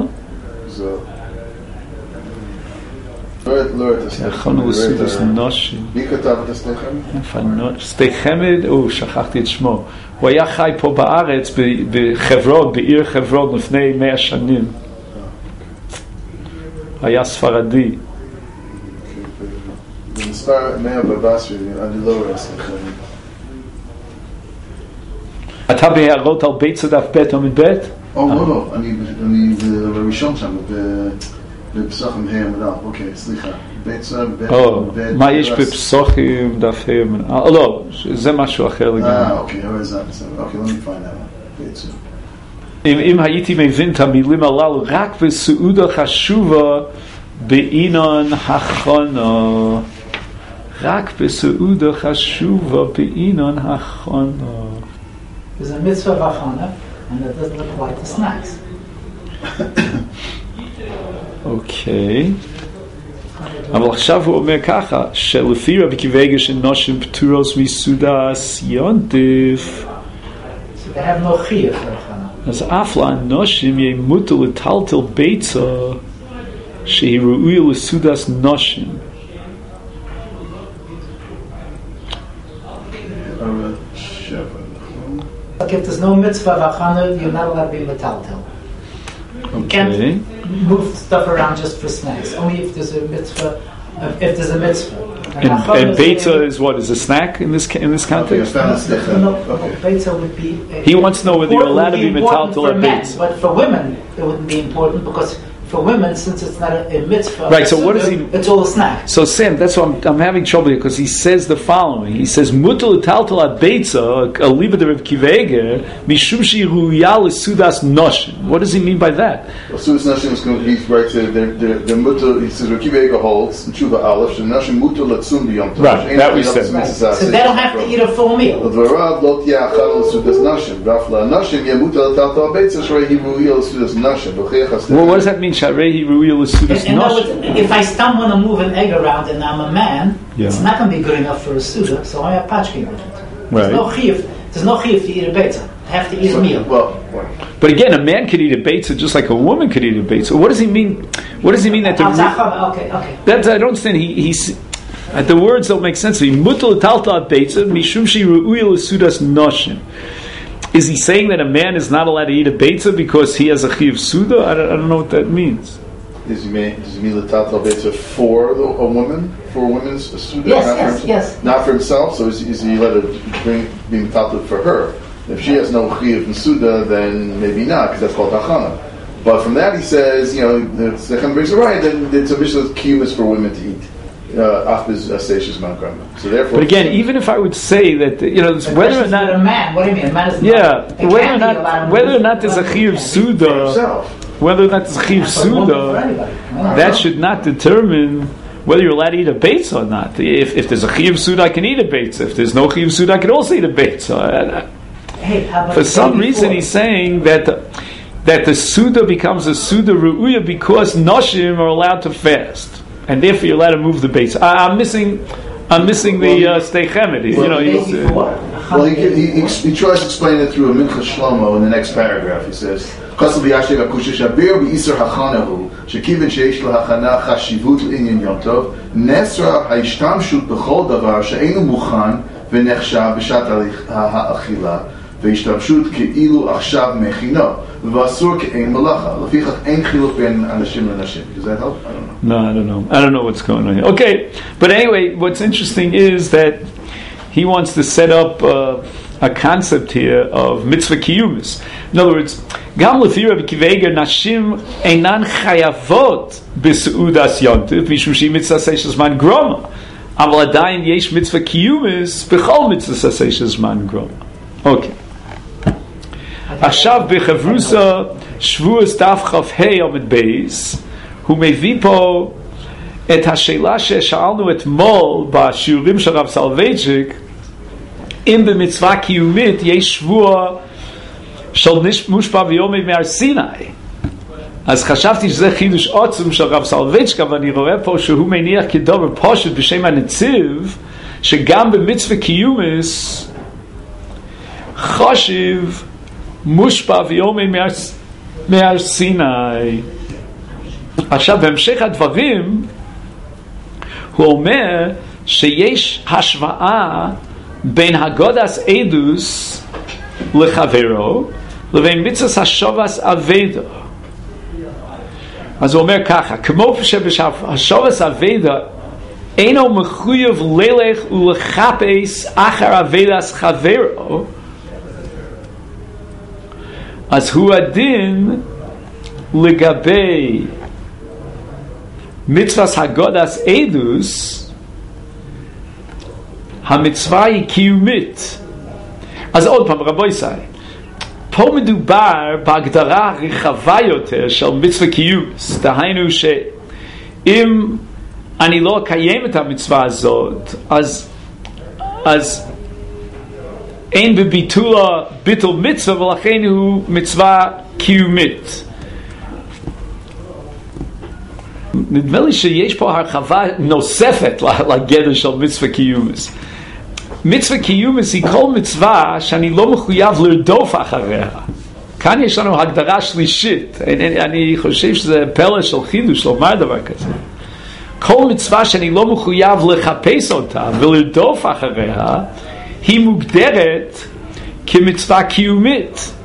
הכנה לסעודת נשים. מי כתב את שתי חמד? שתי חמד, שכחתי את שמו. הוא היה חי פה בארץ בחברון, בעיר חברון לפני 100 שנים. היה ספרדי. במספר 114, אני לא רואה, סליחה. אתה בהערות על ביצה דף ב' עמוד ב'? לא, אני בראשון שם, בפסוחים המדע, אוקיי, סליחה. ביצה, ב', מה יש בפסוחים דף המדע? לא, זה משהו אחר לגמרי. אוקיי, זה, אוקיי, let me find out. ביצה. אם הייתי מבין את המילים הללו, רק בסעודה חשובה בעינון החונו. רק בסעודה חשובה בעינון החונו. There's a mitzvah of achana, and that doesn't apply to snacks. אוקיי. אבל עכשיו הוא אומר ככה, שלפי רבי קיוויגר שנשים פטורות מסעודת יונטיף. So they have no chiyuv for achana. אז אף לאנשים יהיה מותר לטלטל ביצה שהיא ראויה לסעודת נשים. Like if there's no mitzvah of achana, you're not allowed to be metaltel. You can't move stuff around just for snacks. Only if there's a mitzvah. If there's a mitzvah. And beitza is what? Is a snack in this context? No, beitza would be. He wants to know whether you're allowed to be metaltel or beitza. But for women, it wouldn't be important because for women, since it's not a mitzvah, right? So what is he? It's all a snack. So Sam, that's why I'm having trouble here because he says the following. He says mutal taltal at beitza a libed of kiveger mishum shi ruya lesudas noshim. What does he mean by that? Well, sudas noshim is going to be right. The mutal. He says kiveger holds tshuva aleph. The noshim mutal letzum biyom. Right. That we said. Right. So they don't have to eat a full meal. But v'rav lo tiachal lesudas noshim. Rafla noshim yemutal taltal beitza shrei he ruya lesudas noshim. Well, what does that mean? If I stumble and move an egg around and I'm a man, it's not going to be good enough for a suda, so I have pachkin with it. There's no chiyuv to eat a beitza. I have to eat a meal. But again, a man could eat a beitza just like a woman could eat a beitza. What does he mean? What does he mean that okay. That's, I don't understand. He's the words don't make sense. Mutal talta beitza mishum shi ru'uya l'sudas noshim. Is he saying that a man is not allowed to eat a beitza because he has a chiyuv suda? I don't know what that means. Does he mean the tatal beitza for a woman, for a woman's suda? Yes. Not for himself. So is he allowed to be tatal for her? If she has no chiyuv and suda, then maybe not, because that's called achana. But from that he says, the Sechem brings it right. Then it's a mission of kiyum for women to eat. So therefore, but again, even if I would say that whether or not a man, what do you mean? A man is whether or not there's a chiyuv suda, whether or not there's a chiyuv suda, that should not determine whether you're allowed to eat a beitza or not. If there's a chiyuv suda, I can eat a beitza. If there's no chiyuv suda, I can also eat a beitza. For some reason, he's saying that the suda becomes a suda ru'uya because noshim are allowed to fast. And therefore, you're allowed to move the base. I'm missing the stay chemedy. He tries to explain it through a mincha shlomo in the next paragraph. He says, "Chasal b'yashiv akusha shabir b'isur hachanahu shekivin sheish lahachana chashivut l'inyan yom tov nesra ha'ishtamshut b'chol davar she'enu muchan v'nechshav b'shat ha'achila v'ishtamshut ke'ilu achshav mechino v'asur ke'en malacha lefichach ein chiluk ben anashim l'nashim." Does that help? I don't know. No, I don't know what's going on here. Okay, but anyway, what's interesting is that he wants to set up a concept here of mitzvah kiyumis. In other words, gam lefi Rabbi Kiveger nashim einan chayavot b'seudas yontif mishum shi mitzvah seishes man groma, aval adayin yesh mitzvah kiyumis b'chol mitzvah seishes man groma. Okay. Ashav b'chavrusa shvuas daf chav hey amid beis. הוא מביא פה את השאלה ששאלנו אתמול בשיעורים של רב סולובייצ'יק, אם במצווה קיומית יש שבוע של מושפע ויומי מהר סיני. אז חשבתי שזה חידוש עצום של רב סולובייצ'יק, אבל אני רואה פה שהוא מניח כדבר פשוט בשם הנציב, שגם במצווה קיומיס חשיב מושפע ויומי מהר סיני. עכשיו בהמשך הדברים הוא אומר שיש השוואה בין הגודס עדוס לחברו לבין מצוות השובס אביידו. אז הוא אומר ככה, כמו שבשובס אביידו אינו מחויב ללך ולחפש אחר עבודת חברו, אז הוא הדין לגבי מצוות הגודס עדוס. המצווה היא קיומית. אז עוד פעם, רבוי סי, פה מדובר בהגדרה רחבה יותר של מצווה קיומית. דהיינו שאם אני לא אקיים את המצווה הזאת, אז אין בביטול מצווה, ולכן הוא מצווה קיומית. נדמה לי שיש פה הרחבה נוספת לגדר של מצווה קיומית. מצווה קיומית היא כל מצווה שאני לא מחויב לרדוף אחריה. כאן יש לנו הגדרה שלישית. אני חושב שזה פלא של חידוש לומר דבר כזה. כל מצווה שאני לא מחויב לחפש אותה ולרדוף אחריה, היא מוגדרת כמצווה קיומית.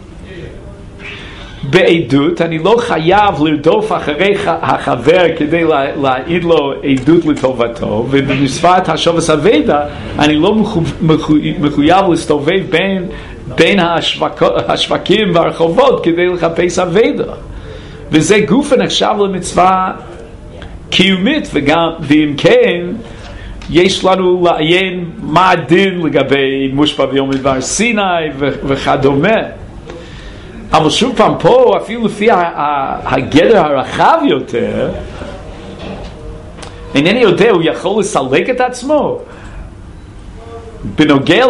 בעדות אני לא חייב לרדוף אחרי החבר כדי להעיד לו עדות לטובתו, ובמצוות השובס אביידה אני לא מחויב להסתובב בין השווקים והרחובות כדי לחפש אביידה, וזה גוף נחשב למצווה קיומית. ואם כן יש לנו לעיין מה הדין לגבי מושפע ביום מדבר סיני וכדומה. אבל שוב פעם, פה אפילו לפי הגדר הרחב יותר, אינני יודע, הוא יכול לסלק את עצמו. בנוגע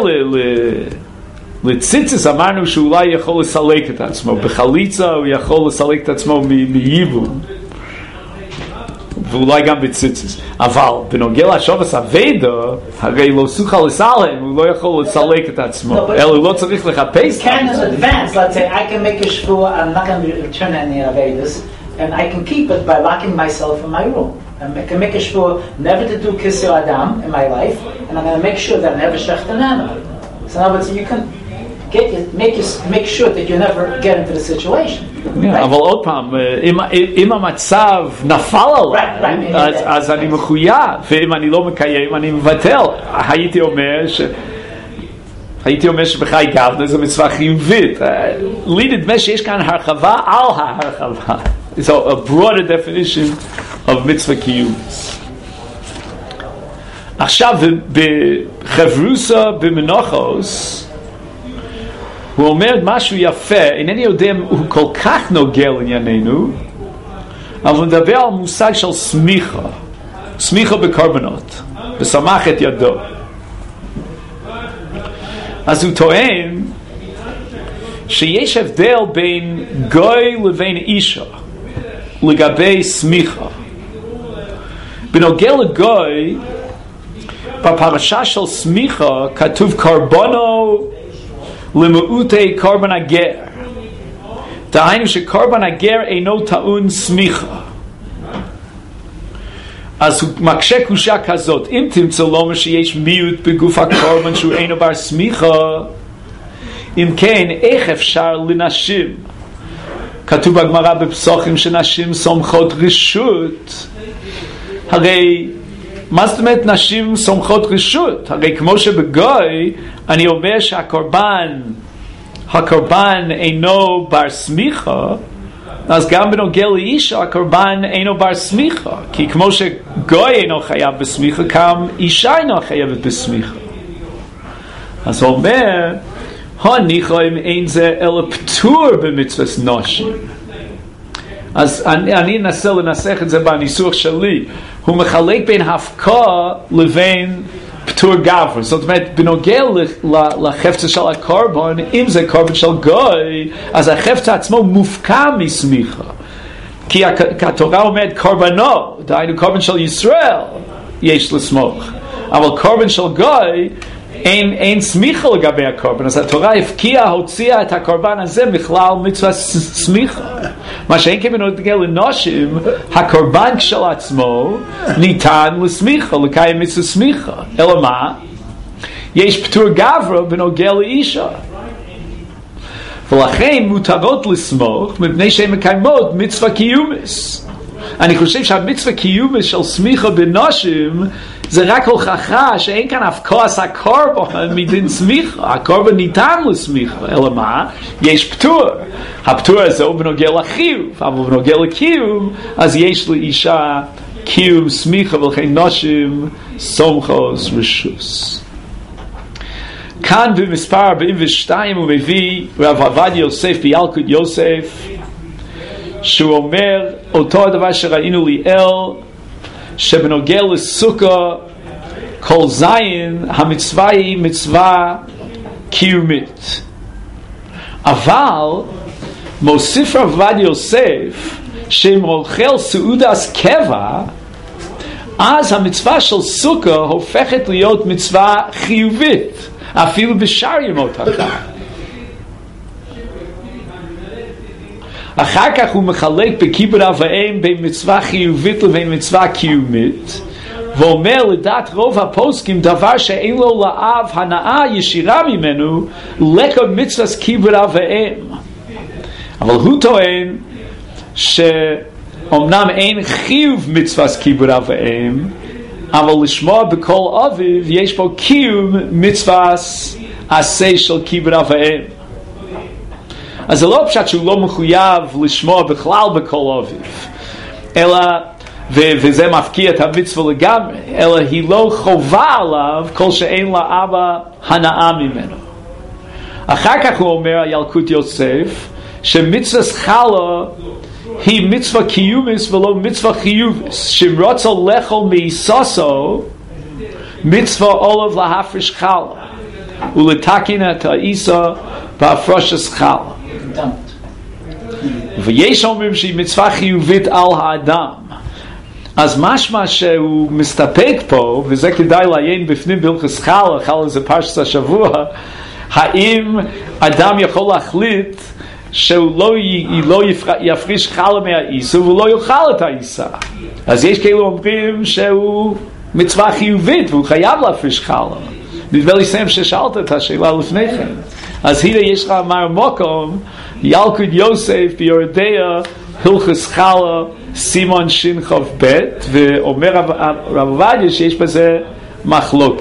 לציצס אמרנו שאולי יכול לסלק את עצמו, בחליצה הוא יכול לסלק את עצמו מייבום, ואולי גם בציצס. אבל בנוגע לשובס אביידה, הרי לא סוכה לסלם, הוא לא יכול לסלק את עצמו, אלא לא צריך לחפש. You can in advance, let's say I can make a shvua, I'm not going to return any Avedas, and I can keep it by locking myself in my room. I can make a shvua never to do kisser adam in my life, and I'm going to make sure that I never shecht an animal. So in other words, you can make sure that you never get into the situation. אבל עוד פעם, אם המצב נפל עליי, אז אני מחויב, ואם אני לא מקיים, אני מבטל. הייתי אומר שבחי גבנה זה מצווה חיובית. לי נדמה שיש כאן הרחבה על ההרחבה. It's a broader definition of מצווה קיומית. עכשיו, בחברוסה במנוחוס, הוא אומר משהו יפה, אינני יודע אם הוא כל כך נוגע לענייננו, אבל הוא מדבר על מושג של סמיכה בקורבנות, ושמח את ידו. אז הוא טוען שיש הבדל בין גוי לבין אישה לגבי סמיכה. בנוגע לגוי, בפרשה של סמיכה כתוב קורבנו למעוטי קורבן הגר. דהיינו שקורבן הגר אינו טעון סמיכה. אז הוא מקשה קושה כזאת, אם תמצא לומר שיש מיעוט בגוף הקורבן שהוא אינו בר סמיכה, אם כן איך אפשר לנשים? כתוב בגמרא בפסוחים שנשים סומכות רשות. הרי מה זאת אומרת נשים סומכות רשות? הרי כמו שבגוי אני אומר שהקורבן אינו בר סמיכה, אז גם בנוגע לאישה הקורבן אינו בר סמיכה, כי כמו שגוי אינו חייב בסמיכה, גם אישה אינו חייבת בסמיכה. אז הוא אומר הניחו אם אין זה אלא פטור במצוות נשים. אז אני אנסה לנסח את זה בניסוח שלי. הוא מחלק בין הפקעה לבין פטור גבר. זאת אומרת, בנוגע לחפצה של הקורבן, אם זה קורבן של גוי, אז החפצה עצמו מופקע מסמיכה. כי התורה אומרת קורבנו, דהיינו קורבן של ישראל, יש לסמוך. אבל קורבן של גוי, אין סמיכה לגבי הקורבן. אז התורה הוציאה את הקורבן הזה בכלל מצווה סמיכה. מה שאין כבנוגע לנשים, הקורבן כשלעצמו ניתן לסמיכה, לקיים מצווה סמיכה. אלא מה? יש פטור גברא בנוגע לאישה. ולכן מותרות לסמוך מפני שהן מקיימות מצווה קיומס. אני חושב שהמצווה קיום של סמיכה בנשים זה רק הוכחה שאין כאן אף כעס הקורבן מדין סמיכה. הקורבן ניתן לסמיכה, אלא מה? יש פטור. הפטור הזה הוא בנוגע לחיוב, אבל בנוגע לקיום אז יש לאישה קיום סמיכה, ולכן נשים סומכות רשוס. כאן במספר 42 הוא מביא רב עובדיה יוסף בילקוט יוסף, שהוא אומר אותו הדבר שראינו ליאל, שבנוגע לסוכה כל זין המצווה היא מצווה קיומית, אבל מוסיף רב עובדיה יוסף שאם אוכל סעודת קבע אז המצווה של סוכה הופכת להיות מצווה חיובית אפילו בשאר ימות החג. אחר כך הוא מחלק בכיבוד אב ואם בין מצווה חיובית לבין מצווה קיומית, ואומר לדעת רוב הפוסקים דבר שאין לו לאב הנאה ישירה ממנו לקו מצוות כיבוד אב ואם. אבל הוא טוען שאומנם אין חיוב מצוות כיבוד אב ואם, אבל לשמוע בקול אביו יש פה קיום מצוות עשה של כיבוד אב ואם. אז זה לא פשוט שהוא לא מחויב לשמוע בכלל בקול אביו, אלא, וזה מפקיע את המצווה לגמרי, אלא היא לא חובה עליו כל שאין לאבא הנאה ממנו. אחר כך הוא אומר ילקוט יוסף שמצווה חלה היא מצווה קיומית ולא מצווה חיובית, שאם רוצה לאכול מאיסוסו מצווה עליו להפריש חלה ולתקן את האיסה בהפרשת חלה. ויש אומרים שהיא מצווה חיובית על האדם, אז משמע שהוא מסתפק פה, וזה כדאי לעיין בפנים בהלכות חלה, חלה זה פרשת השבוע, האם אדם יכול להחליט שהוא לא יפריש חלה מהאיסה והוא לא יאכל את האיסה. אז יש כאלו אומרים שהוא מצווה חיובית והוא חייב להפריש חלה. נדמה לי סיים ששאלת את השאלה לפני כן. אז הנה יש לך אמר מקום ילקוט יוסף ביורדיה הלכות חלה סימן שינכוף בית, ואומר רב עובדיה שיש בזה מחלוקת.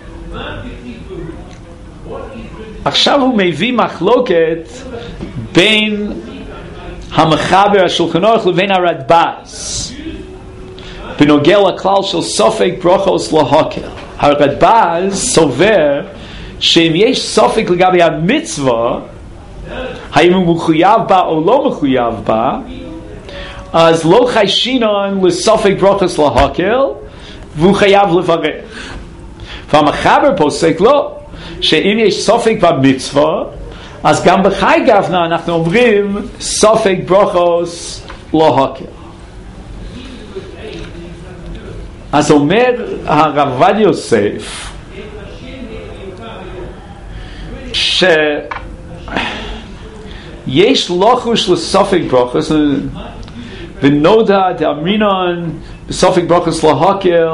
עכשיו הוא מביא מחלוקת בין המחבר השולחן ערוך לבין הרדב"ז בנוגע לכלל של סופק ברכות להקל. הרדב"ז סובר שאם יש סופק לגבי המצווה, האם הוא מחויב בה או לא מחויב בה, אז לא חיישינון לסופק ברכות להקל והוא חייב לברך. והמחבר פוסק לא, שאם יש סופק במצווה אז גם בחי גפנה אנחנו אומרים סופק ברכות להקל. אז אומר הרב עובדיה יוסף שיש לחוש לסופק ברכות, ונודע דאמרינן בסופק ברכות להקל,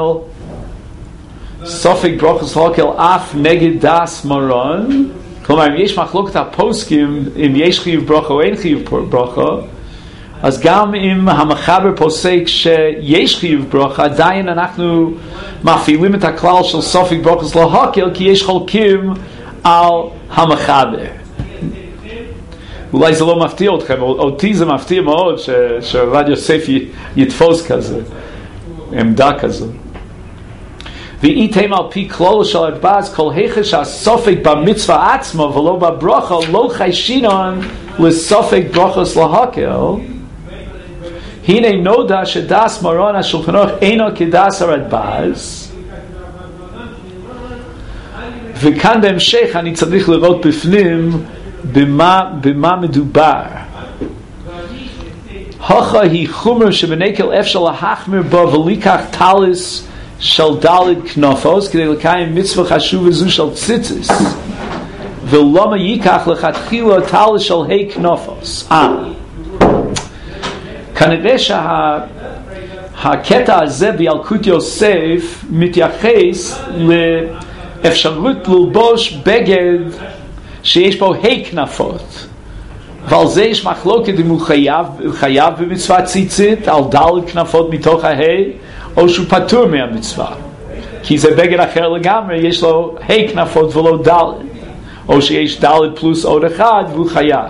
סופק ברכות להקל אף נגד דס מרן. כלומר אם יש מחלוקת הפוסקים אם יש חיוב ברכה או אין חיוב ברכה, אז גם אם המחבר פוסק שיש חיוב ברכה, עדיין אנחנו מפעילים את הכלל של סופק ברכות להקל, כי יש חולקים על המחבר. אולי זה לא מפתיע אתכם, אותי זה מפתיע מאוד שרב עובדיה יוסף יתפוס כזה, עמדה כזו. ואיתם על פי כלל של הרדב"ז כל היכן שהסופק במצווה עצמו ולא בברכה לא חיישינון לסופק ברכות להקל, הנה נודע שדס מרן השולחן ערוך אינו כדס הרדב"ז. וכאן בהמשך אני צריך לראות בפנים במה מדובר. הוכה היא חומר שבנקל אפשר להחמיר בו ולקח טליס של דלת כנופות כדי לקיים מצווה חשובה זו של ציציס, ולמה ייקח לכתחילה טליס של ה' כנופות. כנראה שהקטע הזה בילקוט יוסף מתייחס לאפשרות ללבוש בגד שיש בו ה' כנפות. ועל זה יש מחלוקת אם הוא חייב במצוות ציצית על ד' כנפות מתוך ההי, או שהוא פטור מהמצווה, כי זה בגד אחר לגמרי, יש לו ה' כנפות ולא ד', או שיש ד' פלוס עוד אחד והוא חייב.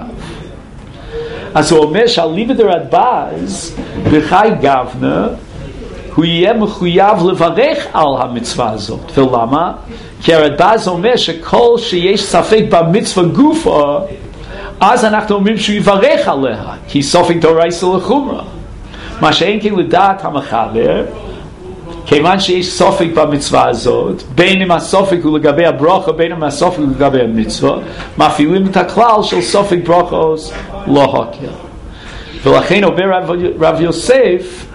אז הוא אומר שאליבא דרדב"ז בחי גוונה הוא יהיה מחויב לברך על המצווה הזאת. ולמה? כי הרדב"ז אומר שכל שיש ספק במצווה גופה, אז אנחנו אומרים שהוא יברך עליה, כי ספק דאורייתא לחומרא. מה שאין כן לדעת המחבר, כיוון שיש ספק במצווה הזאת, בין אם הספק הוא לגבי הברכה, בין אם הספק הוא לגבי המצווה, מפעילים את הכלל של ספק ברכות לא הוקל. ולכן אומר רב יוסף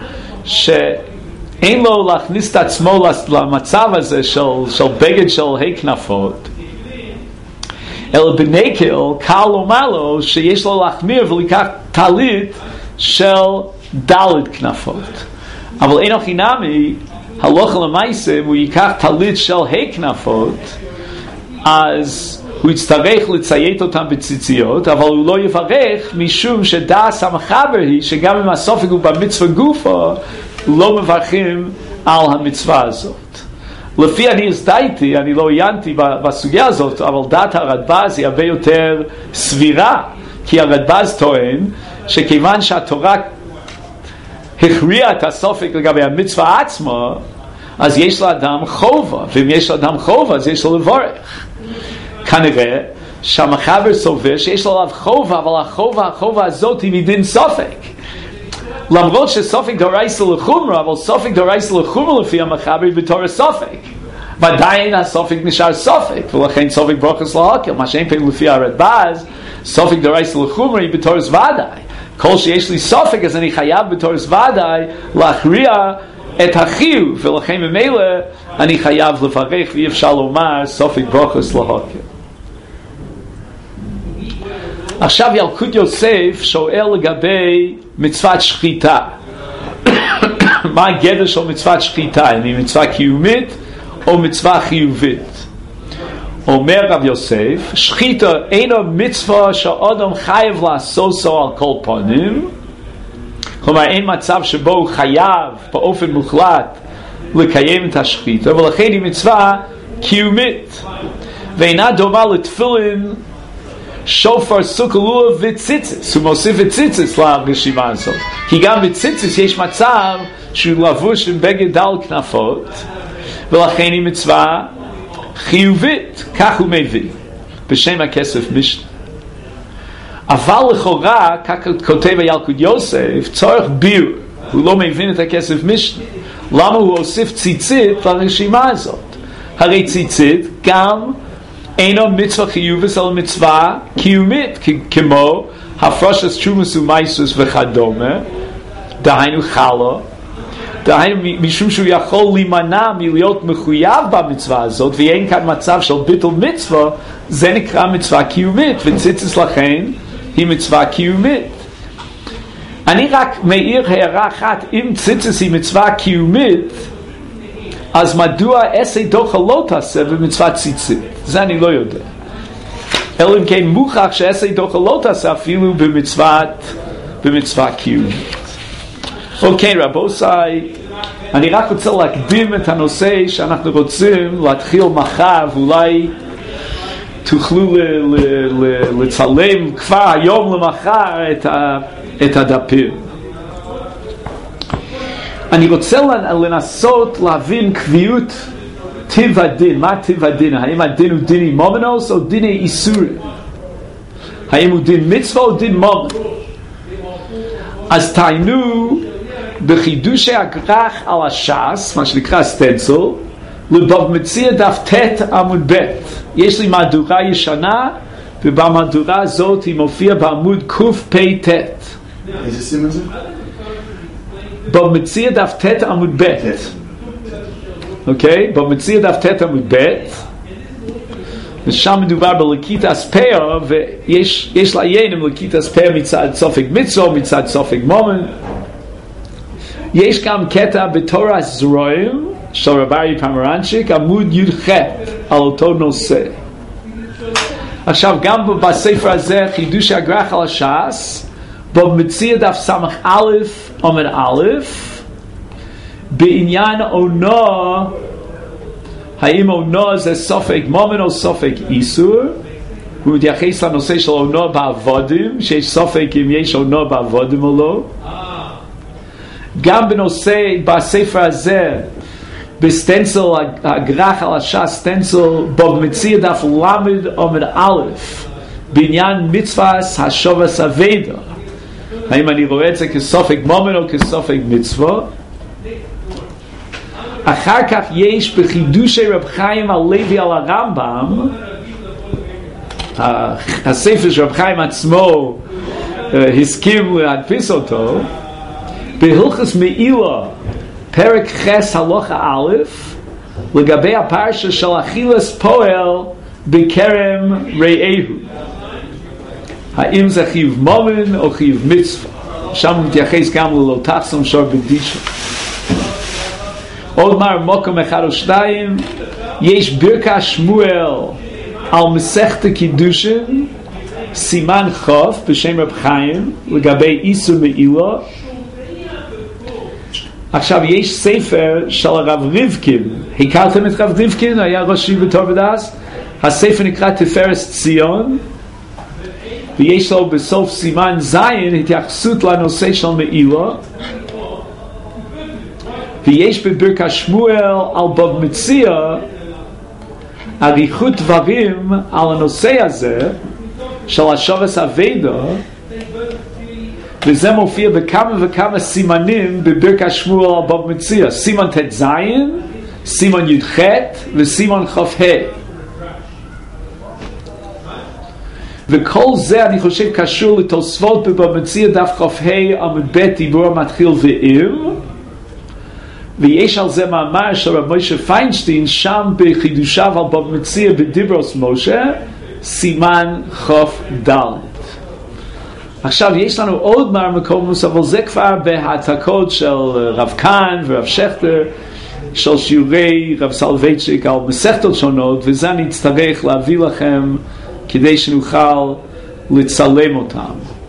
שאין לו להכניס את עצמו למצב הזה של בגד של ה' כנפות, אלא בנקל קל לומר לו שיש לו להחמיר ולקח טלית של ד' כנפות. אבל אין הכי נמי, הלכה למעשה, הוא ייקח טלית של ה' כנפות, אז הוא יצטרך לציית אותם בציציות, אבל הוא לא יברך, משום שדעת המחבר היא שגם אם הספק הוא במצווה גופה, לא מברכים על המצווה הזאת. לפי אני הזדהיתי, אני לא עיינתי בסוגיה הזאת, אבל דעת הרדב"ז היא הרבה יותר סבירה, כי הרדב"ז טוען שכיוון שהתורה הכריע את הספק לגבי המצווה עצמה, אז יש לאדם חובה, ואם יש לאדם חובה אז יש לו לברך. כנראה שהמחבר סובר שיש לו עליו חובה, אבל החובה הזאת היא מדין ספק, למרות שספק דאורייתא לחומרא, אבל ספק דאורייתא לחומרא לפי המחבר בתור ספק, ועדיין הספק נשאר ספק, ולכן ספק ברכות לא הוקל. מה שאין פעמים לפי הרדב"ז, ספק דאורייתא לחומרא היא בתור ודאי, כל שיש לי ספק אז אני חייב בתור ודאי להכריע את החיוב, ולכן ממילא אני חייב לברך, ואי אפשר לומר ספק ברכות לא הוקל. עכשיו ילקוט יוסף שואל לגבי מצוות שחיטה. מה הגדר של מצוות שחיטה? אם היא מצווה קיומית או מצווה חיובית? אומר רב יוסף, שחיטה אינו מצווה שאדם חייב לעשותו על כל פנים, כלומר אין מצב שבו הוא חייב באופן מוחלט לקיים את השחיטה, ולכן היא מצווה קיומית, ואינה דומה לתפילין, שופר, סוכה, לולב וציציס. הוא מוסיף את ציציס לרשימה הזאת, כי גם בציציס יש מצב שהוא לבוש עם בגד דל כנפות, ולכן היא מצווה חיובית, כך הוא מביא בשם הכסף משנה. אבל לכאורה, כך כותב הילקוט יוסף, צורך ביר, הוא לא מבין את הכסף משנה. למה הוא הוסיף ציצית לרשימה הזאת? הרי ציצית גם אינו מצווה חיובית אלא מצווה קיומית, כמו הפרשת תרומות ומעשרות וכדומה, דהיינו חלה, דהיינו משום שהוא יכול להימנע מלהיות מחויב במצווה הזאת, ואין כאן מצב של ביטל מצווה, זה נקרא מצווה קיומית, וציציס לכן היא מצווה קיומית. אני רק מעיר הערה אחת, אם ציציס היא מצווה קיומית, אז מדוע עשה דוחה לא תעשה במצוות ציצית? זה אני לא יודע. אלא אם כן מוכח שעשה דוחה לא תעשה אפילו במצווה קיומית. אוקיי רבותיי, אני רק רוצה להקדים את הנושא שאנחנו רוצים להתחיל מחר, ואולי תוכלו לצלם כבר היום למחר את הדפים. אני רוצה לנסות להבין קביעות טיב הדין. מה טיב הדין? האם הדין הוא דיני מומנוס או דיני איסורים? האם הוא דין מצווה או דין מומן? אז תעיינו בחידושי הגר"ח על הש"ס, מה שנקרא סטנצל, לבב מציע דף ט' עמוד ב'. יש לי מהדורה ישנה, ובמהדורה הזאת היא מופיעה בעמוד קפ"ט. איזה סימן זה? במציע דף ט' עמוד ב'. אוקיי? במציע דף ט' עמוד ב', ושם מדובר בליקית אספר, ויש לעיין עם ליקית אספר מצד סופק מצווה, מצד סופק מומן. יש גם קטע בתורה זרועים של רב אריה פומרנצ'יק, עמוד י"ח, על אותו נושא. עכשיו גם בספר הזה חידוש הגר"ח על הש"ס במציע דף סמך א' עמוד א' בעניין עונו, האם עונו זה סופק מומן או סופק איסור. הוא מתייחס לנושא של עונו בעבודים, שיש סופק אם יש עונו בעבודים או לא. גם בנושא בספר הזה בסטנצל הגר"ח על הש"ס סטנצל במציע דף למד עמוד א' בעניין מצוות השובס אביידה, האם אני רואה את זה כסופק מומן או כסופק מצווה. אחר כך יש בחידושי רב חיים הלוי על הרמב"ם, הספר של רב חיים עצמו הסכים להדפיס אותו, בהלכות מעילה פרק ח' הלכה א' לגבי הפרשה של אכילת פועל בכרם רעהו, האם זה חיוב מומן או חיוב מצווה. שם הוא מתייחס גם ללא תחסום שור בדישה. עוד מקום 1 או 2 יש ברכת שמואל על מסכת קידושין סימן חוף בשם רב חיים לגבי איסור מעילה. עכשיו יש ספר של הרב ריבקין, הכרתם את רב ריבקין? היה ראשי בתור ודס. הספר נקרא תפארת ציון, ויש לו בסוף סימן זין התייחסות לנושא של מעילה. ויש בברכת שמואל על בב מציע אריכות דברים על הנושא הזה של השובס אביידה, וזה מופיע בכמה וכמה סימנים בברכת שמואל על בב מציע, סימן ט"ז, סימן י"ח וסימן כ"ה. וכל זה אני חושב קשור לתוספות בבב מציע דף כ"ה עמוד ב' דיבור מתחיל ועיר, ויש על זה מאמר של רב משה פיינשטיין שם בחידושיו על בב מציע בדיברוס משה סימן כ"ד. עכשיו יש לנו עוד מקומות, אבל זה כבר בהעתקות של רב קאן ורב שכטר של שיעורי רב סולובייצ'יק על מסכתות שונות, וזה אני אצטרך להביא לכם כדי שנוכל לצלם אותם.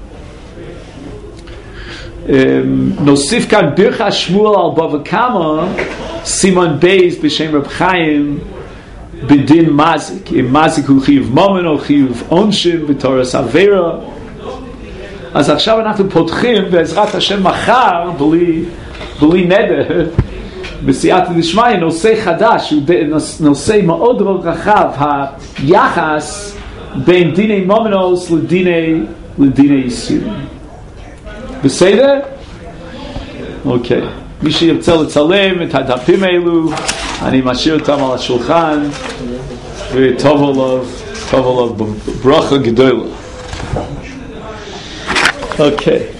נוסיף כאן ברכת שמואל על בבא קמא סימן בייז בשם רב חיים בדין מזיק, אם מזיק הוא חיוב מומן או חיוב עונשין בתורס עבירה. אז עכשיו אנחנו פותחים בעזרת השם מחר בלי נדר בסייעתא דשמיא נושא חדש, הוא נושא מאוד רחב, היחס בין דיני מומנוס לדיני איסורים. בסדר? אוקיי. מי שירצה לצלם את הדפים האלו אני משאיר אותם על השולחן וטוב עליו ברכה גדולה. אוקיי.